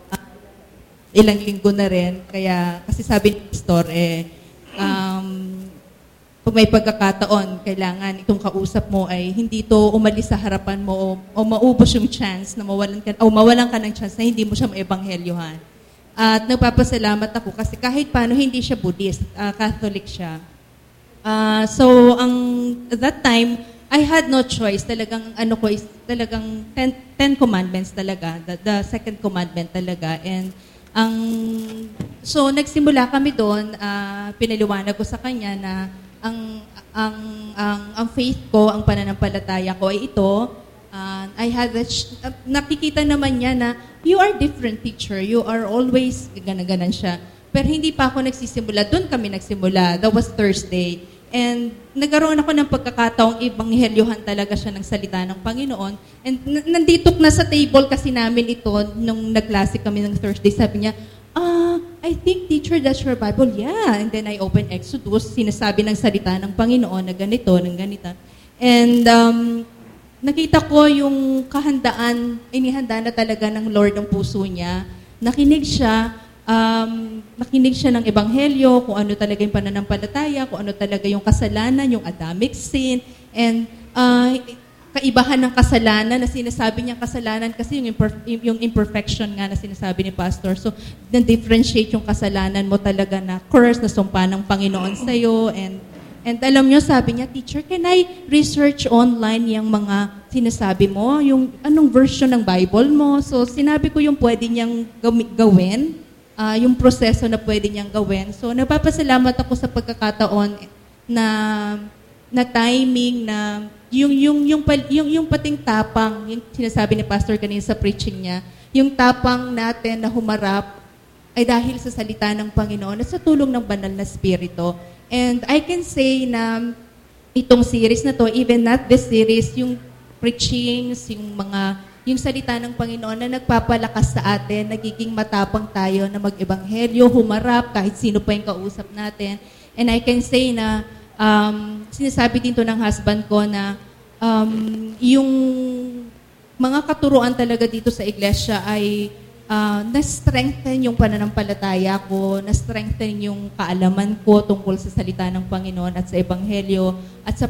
ilang linggo na rin. Kaya, kasi sabi ni Pastor, eh, um, pag may pagkakataon, kailangan itong kausap mo ay hindi to umalis sa harapan mo o, o maubos yung chance na mawalan ka, o mawalan ka ng chance na hindi mo siya maebanghelyohan. At nagpapasalamat ako kasi kahit paano hindi siya Buddhist, uh, Catholic siya. Uh, so, ang, at that time, I had no choice. Talagang, ano ko, is talagang ten, ten commandments talaga. The, the second commandment talaga. And, ang so nagsimula kami doon, uh, pinaliwanag ko sa kanya na ang ang ang ang faith ko, ang pananampalataya ko ay ito. Uh, I had a, uh, nakikita naman niya na you are different, teacher. You are always ganang-ganan siya. Pero hindi pa ako nagsisimula. Doon kami nagsimula. That was Thursday. And nagkaroon ako ng pagkakataong ibanghelyohan talaga siya ng salita ng Panginoon. And n- nandito na sa table kasi namin ito nung nagklase kami ng Thursday. Sabi niya, ah, I think, teacher, that's your Bible. Yeah. And then I opened Exodus. Sinasabi ng salita ng Panginoon na ganito, ng ganito. And um, nakita ko yung kahandaan, inihanda na talaga ng Lord ang puso niya. Nakinig siya. Um, nakinig siya ng ebanghelyo, kung ano talaga yung pananampalataya, kung ano talaga yung kasalanan, yung Adamic sin, and uh, kaibahan ng kasalanan na sinasabi niya kasalanan kasi yung, imperf- yung imperfection nga na sinasabi ni Pastor. So, na-differentiate yung kasalanan mo talaga na curse, na sumpa ng Panginoon sa'yo, and And alam nyo, sabi niya, teacher, can I research online yung mga sinasabi mo, yung anong version ng Bible mo? So, sinabi ko yung pwede niyang gawin. Uh, yung proseso na pwede niyang gawin. So, napapasalamat ako sa pagkakataon na na timing na yung yung yung yung, yung pating tapang, yung sinasabi ni Pastor kanina sa preaching niya, yung tapang natin na humarap ay dahil sa salita ng Panginoon at sa tulong ng banal na Espiritu. And I can say na itong series na to, even not this series, yung preachings, yung mga yung salita ng Panginoon na nagpapalakas sa atin, nagiging matapang tayo na mag-ebanghelyo, humarap, kahit sino pa yung kausap natin. And I can say na, um, sinasabi din to ng husband ko na um, yung mga katuruan talaga dito sa iglesia ay uh, na-strengthen yung pananampalataya ko, na-strengthen yung kaalaman ko tungkol sa salita ng Panginoon at sa ebanghelyo at sa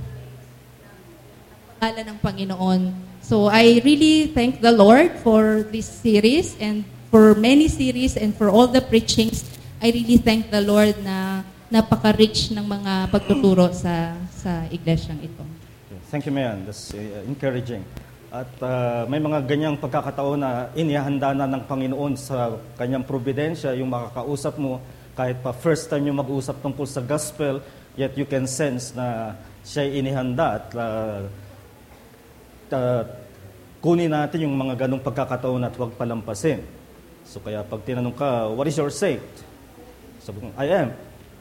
pagpapala ng Panginoon. So I really thank the Lord for this series and for many series and for all the preachings. I really thank the Lord na napaka-rich ng mga pagtuturo sa sa iglesyang ito. Thank you, Mayan. That's uh, encouraging. At uh, may mga ganyang pagkakataon na inihanda na ng Panginoon sa kanyang providensya, yung makakausap mo, kahit pa first time yung mag-usap tungkol sa gospel, yet you can sense na siya'y inihanda at uh, Uh, kunin natin yung mga ganong pagkakataon at huwag palampasin. So kaya pag tinanong ka, what is your saint? Sabi ko, I am.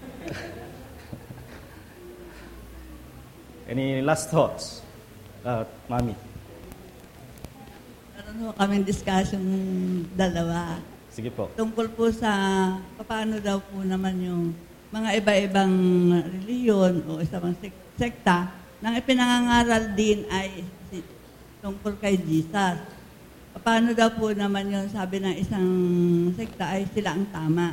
Any last thoughts? Uh, Mami? Meron ho kaming discussion dalawa. Sige po. Tungkol po sa paano daw po naman yung mga iba-ibang reliyon o isang sek- sekta nang ipinangangaral din ay tungkol kay Jesus. Paano daw po naman yun, sabi ng isang sekta ay sila ang tama.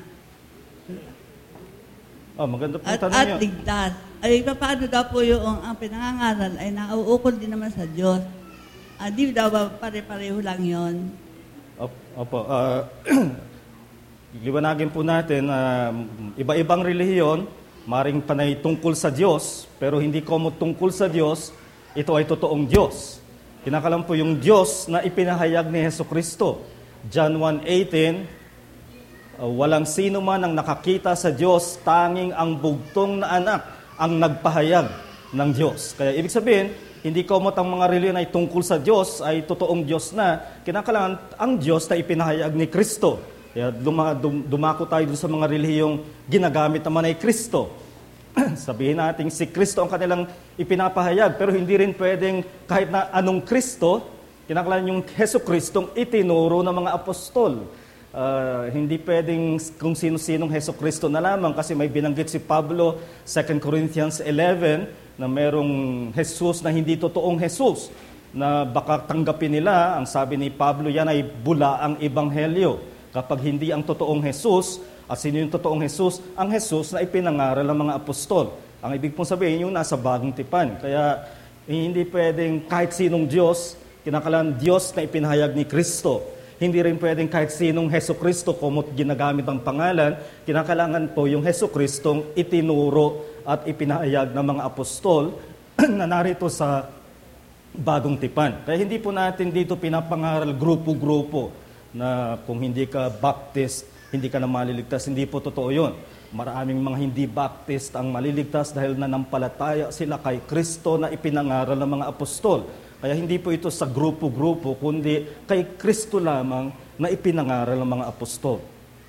Oh, maganda po At, tanong at yun. ligtas. Ay, paano daw po yung ang pinangangaral ay nauukol din naman sa Diyos. Ah, di daw ba pare-pareho lang yon? Op- Opo. ah, liwanagin po natin na iba-ibang relihiyon, maring panay tungkol sa Diyos, pero hindi komo tungkol sa Diyos, ito ay totoong Diyos. Kinakalam po yung Diyos na ipinahayag ni Hesukristo. John one eighteen, uh, walang sino man ang nakakita sa Diyos, tanging ang bugtong na anak ang nagpahayag ng Diyos. Kaya ibig sabihin, hindi komot ang mga reliyon ay tungkol sa Diyos, ay totoong Diyos na, kinakailangan ang Diyos na ipinahayag ni Kristo. Kaya duma, dum, dumako tayo dun sa mga relihiyong ginagamit naman ay Kristo. Sabihin natin si Kristo ang kanilang ipinapahayag, pero hindi rin pwedeng kahit na anong Kristo, kinakailangan yung Hesukristong itinuro ng mga apostol. Uh, hindi pwedeng kung sino-sinong Hesukristo na lamang kasi may binanggit si Pablo, Second Corinthians eleven, na merong Jesus na hindi totoong Jesus, na baka tanggapin nila, ang sabi ni Pablo, yan ay bula ang ebanghelyo. Kapag hindi ang totoong Jesus, at sino yung totoong Jesus? Ang Jesus na ipinangaral ng mga apostol. Ang ibig pong sabihin, yung nasa bagong tipan. Kaya hindi pwedeng kahit sinong Diyos, kinakalan Diyos na ipinahayag ni Kristo. Hindi rin pwedeng kahit sinong Hesukristo, kumot ginagamit ang pangalan, kinakailangan po yung Hesukristong itinuro at ipinahayag ng mga apostol na narito sa bagong tipan. Kaya hindi po natin dito pinapangaral grupo-grupo na kung hindi ka Baptist, hindi ka na maliligtas. Hindi po totoo yun. Maraming mga hindi Baptist ang maliligtas dahil nanampalataya sila kay Kristo na ipinangaral ng mga apostol. Kaya hindi po ito sa grupo-grupo, kundi kay Kristo lamang na ipinangaral ng mga apostol.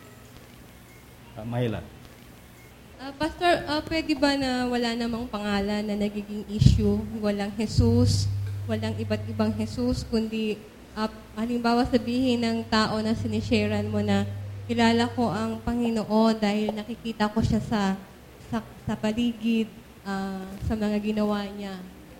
Uh, Mahila. Uh, Pastor, uh, pwede ba na wala namang pangalan na nagiging issue? Walang Jesus, walang iba't ibang Jesus, kundi uh, halimbawa sabihin ng tao na sinisharean mo na kilala ko ang Panginoon dahil nakikita ko siya sa sa, sa paligid, uh, sa mga ginawa niya.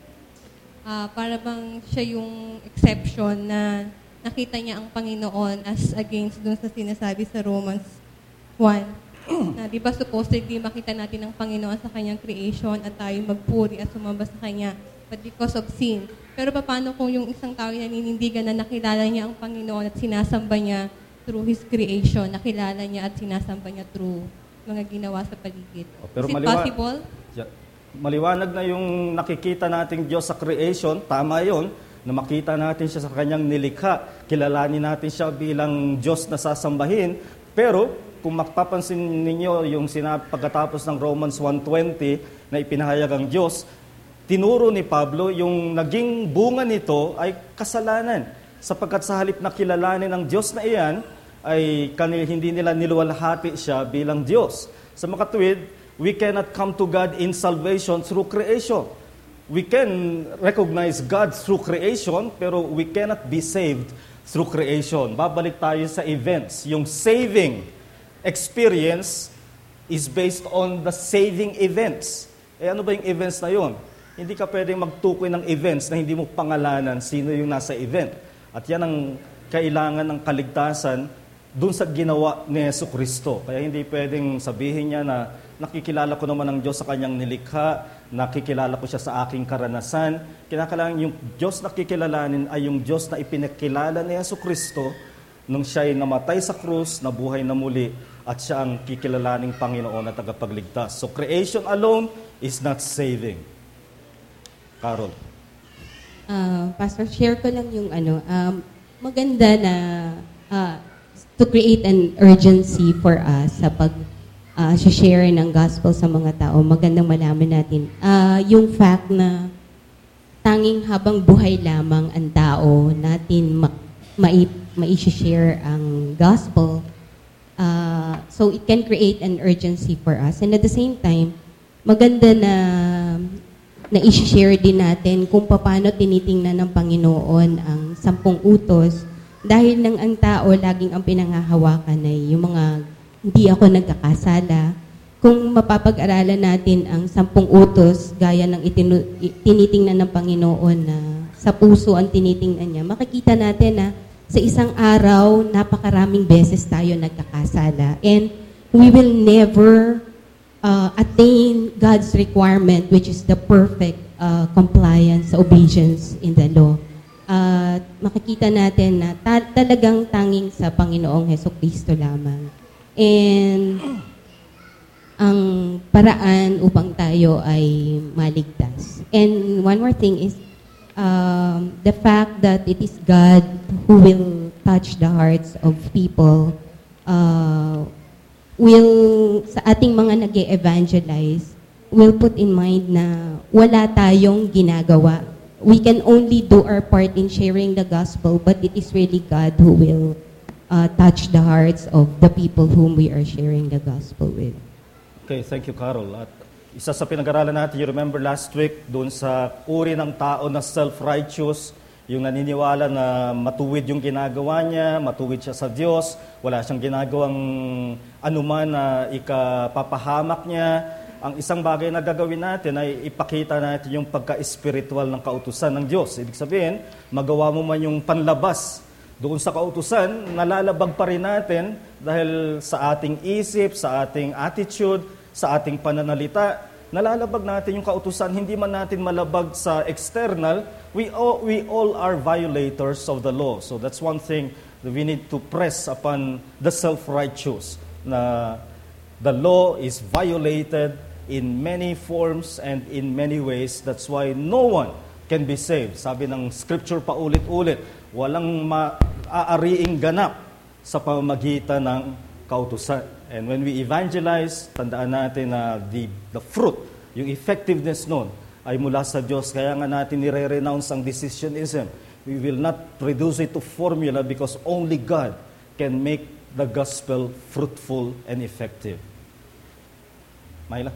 Uh, para bang siya yung exception na nakita niya ang Panginoon as against dun sa sinasabi sa Romans one. Na di ba supposedly makita natin ang Panginoon sa kanyang creation at tayo magpuri at sumamba sa kanya, but because of sin. Pero paano kung yung isang tao na naninindigan na nakilala niya ang Panginoon at sinasamba niya through His creation, nakilala niya at sinasamba niya through mga ginawa sa paligid? Oh, pero Is it maliwa- possible? Yeah. Maliwanag na yung nakikita nating Diyos sa creation, tama yon, na makita natin siya sa kanyang nilikha, kilalanin natin siya bilang Diyos na sasambahin, pero kung mapapansin ninyo yung sinab- pagkatapos ng Romans one twenty na ipinahayag ang Diyos, tinuro ni Pablo yung naging bunga nito ay kasalanan, sapagkat sa halip na kilalanin ng Diyos na iyan, ay kanil, hindi nila niluwalhati siya bilang Diyos. Sa makatuwid, we cannot come to God in salvation through creation. We can recognize God through creation, pero we cannot be saved through creation. Babalik tayo sa events. Yung saving experience is based on the saving events. Eh ano ba yung events na yun? Hindi ka pwedeng magtukoy ng events na hindi mo pangalanan sino yung nasa event. At yan ang kailangan ng kaligtasan dun sa ginawa ni Jesucristo. Kaya hindi pwedeng sabihin niya na nakikilala ko naman ang Diyos sa kanyang nilikha, nakikilala ko siya sa aking karanasan. Kinakailangan yung Diyos na kikilalanin ay yung Diyos na ipinakilala ni Jesucristo nung siya'y namatay sa krus, nabuhay na muli, at siya ang kikilalaning Panginoon at tagapagligtas. So creation alone is not saving. Carol. Uh, Pastor, share ko lang yung ano, um, maganda na uh, to create an urgency for us sa pag uh, share ng gospel sa mga tao. Magandang malaman natin. Uh, yung fact na tanging habang buhay lamang ang tao natin ma- ma- ma-share ang gospel. Uh, so it can create an urgency for us. And at the same time, maganda na na-share din natin kung paano tinitingnan ng Panginoon ang sampung utos. Dahil nang ang tao laging ang pinangahawakan ay yung mga hindi ako nagkakasala. Kung mapapag-aralan natin ang sampung utos, gaya ng itinu- tinitingnan ng Panginoon na sa puso ang tinitingnan niya, makikita natin na sa isang araw, napakaraming beses tayo nagkakasala. And we will never uh, attain God's requirement, which is the perfect uh, compliance, obedience in the law. Uh, makikita natin na ta- talagang tanging sa Panginoong Hesukristo lamang. And ang paraan upang tayo ay maligtas. And one more thing is um, the fact that it is God who will touch the hearts of people uh, will, sa ating mga nag-e-evangelize, will put in mind na wala tayong ginagawa. We can only do our part in sharing the gospel, but it is really God who will uh, touch the hearts of the people whom we are sharing the gospel with. Okay, thank you, Carol. At isa sa pinag-aralan natin, you remember last week, doon sa uri ng tao na self-righteous, yung naniniwala na matuwid yung ginagawa niya, matuwid siya sa Diyos, wala siyang ginagawang anuman na ikapapahamak niya. Ang isang bagay na gagawin natin ay ipakita natin yung pagka-espiritual ng kautusan ng Diyos. Ibig sabihin, magawa mo man yung panlabas doon sa kautusan, nalalabag pa rin natin dahil sa ating isip, sa ating attitude, sa ating pananalita, nalalabag natin yung kautusan, hindi man natin malabag sa external, we all, we all are violators of the law. So that's one thing that we need to press upon the self-righteous, na the law is violated in many forms and in many ways. That's why no one can be saved. Sabi ng scripture pa ulit-ulit, walang maaariing ganap sa pamamagitan ng kautusan. And when we evangelize, tandaan natin na the, the fruit, yung effectiveness nun, ay mula sa Diyos. Kaya nga natin nire-renounce ang decisionism. We will not reduce it to formula because only God can make the gospel fruitful and effective. Myla?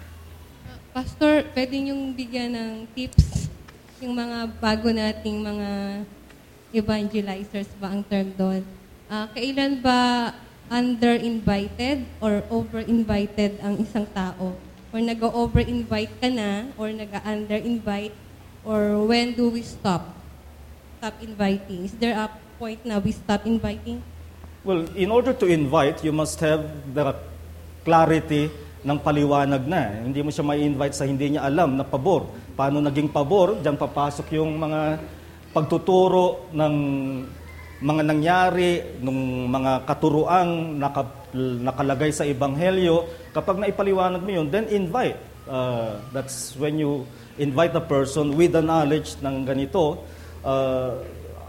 Pastor, pwede niyong bigyan ng tips yung mga bago nating mga evangelizers ba ang term doon? Uh, kailan ba under-invited or over-invited ang isang tao? Or nag-over-invite ka na or nag-under-invite? Or when do we stop? Stop inviting? Is there a point na we stop inviting? Well, in order to invite, you must have the clarity ng paliwanag na. Hindi mo siya mai-invite sa hindi niya alam na pabor. Paano naging pabor? Diyan papasok yung mga pagtuturo ng mga nangyari, ng mga katuruang naka, nakalagay sa Ebanghelyo. Kapag naipaliwanag mo yun, then invite. Uh, that's when you invite the person with the knowledge ng ganito, uh,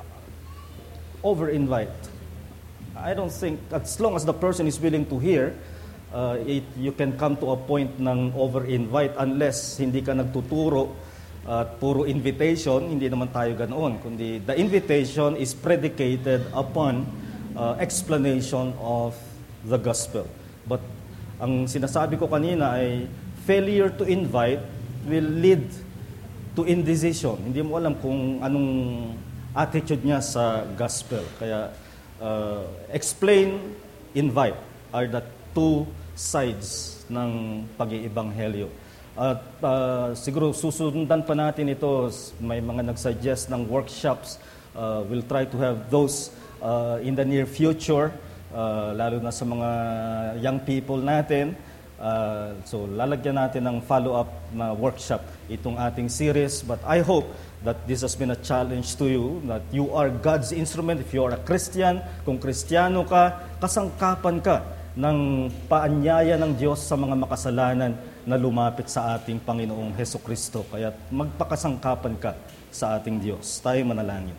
over-invite. I don't think, as long as the person is willing to hear, Uh, it, you can come to a point ng over-invite unless hindi ka nagtuturo at uh, puro invitation, hindi naman tayo ganoon. Kundi the invitation is predicated upon uh, explanation of the gospel. But ang sinasabi ko kanina ay failure to invite will lead to indecision. Hindi mo alam kung anong attitude niya sa gospel. Kaya uh, explain, invite are the two sides ng pag-iibanghelyo. At uh, siguro susundan pa natin ito, may mga nag-suggest ng workshops. Uh, we'll try to have those uh, in the near future, uh, lalo na sa mga young people natin. Uh, so lalagyan natin ng follow-up na workshop itong ating series. But I hope that this has been a challenge to you, that you are God's instrument. If you are a Christian, kung Kristiyano ka, kasangkapan ka ng paanyaya ng Diyos sa mga makasalanan na lumapit sa ating Panginoong Hesukristo. Kaya magpakasangkapan ka sa ating Diyos. Tayo manalangin.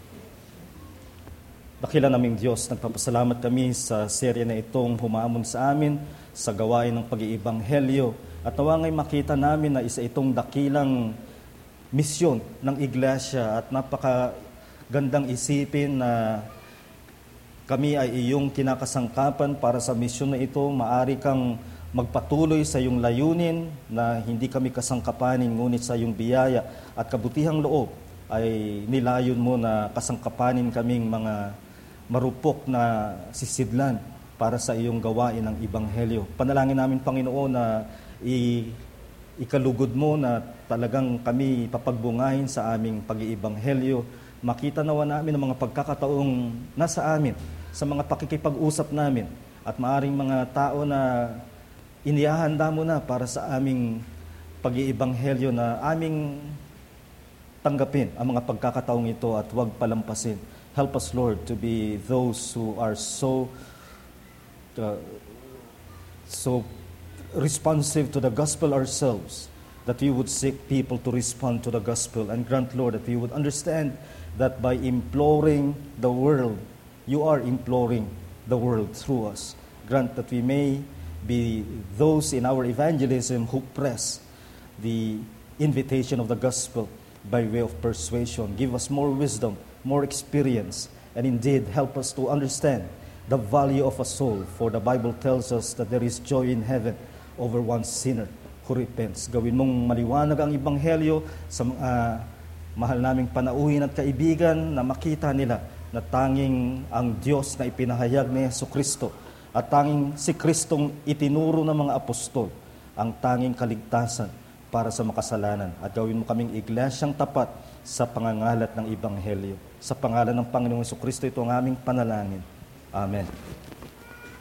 Dakila naming Diyos, nagpapasalamat kami sa serye na itong humamon sa amin sa gawain ng pag-iibanghelyo. At nawangay makita namin na isa itong dakilang misyon ng Iglesia at napakagandang isipin na kami ay iyong kinakasangkapan para sa misyon na ito. Maari kang magpatuloy sa iyong layunin na hindi kami kasangkapanin, ngunit sa iyong biyaya at kabutihang loob ay nilayon mo na kasangkapanin kaming mga marupok na sisidlan para sa iyong gawain ng Ebanghelyo. Panalangin namin, Panginoon, na ikalugod mo na talagang kami papagbungahin sa aming pag-iibanghelyo. Makita nawa namin ang mga pagkakataong nasa amin, sa mga pakikipag-usap namin, at maaring mga tao na inihahanda mo na para sa aming pag-iibanghelyo na aming tanggapin ang mga pagkakataong ito at huwag palampasin. Help us, Lord, to be those who are so uh, so responsive to the gospel ourselves, that we would seek people to respond to the gospel, and grant, Lord, that we would understand that by imploring the world, you are imploring the world through us. Grant that we may be those in our evangelism who press the invitation of the gospel by way of persuasion. Give us more wisdom, more experience, and indeed help us to understand the value of a soul. For the Bible tells us that there is joy in heaven over one sinner who repents. Gawin mong maliwanag ang Ebanghelyo sa uh, mahal naming panauhin at kaibigan, na makita nila na tanging ang Diyos na ipinahayag ni Jesucristo at tanging si Kristong itinuro ng mga apostol ang tanging kaligtasan para sa makasalanan. At gawin mo kaming iglesyang tapat sa pangangalat ng Ebanghelyo. Sa pangalan ng Panginoong Jesucristo, ito ang aming panalangin. Amen.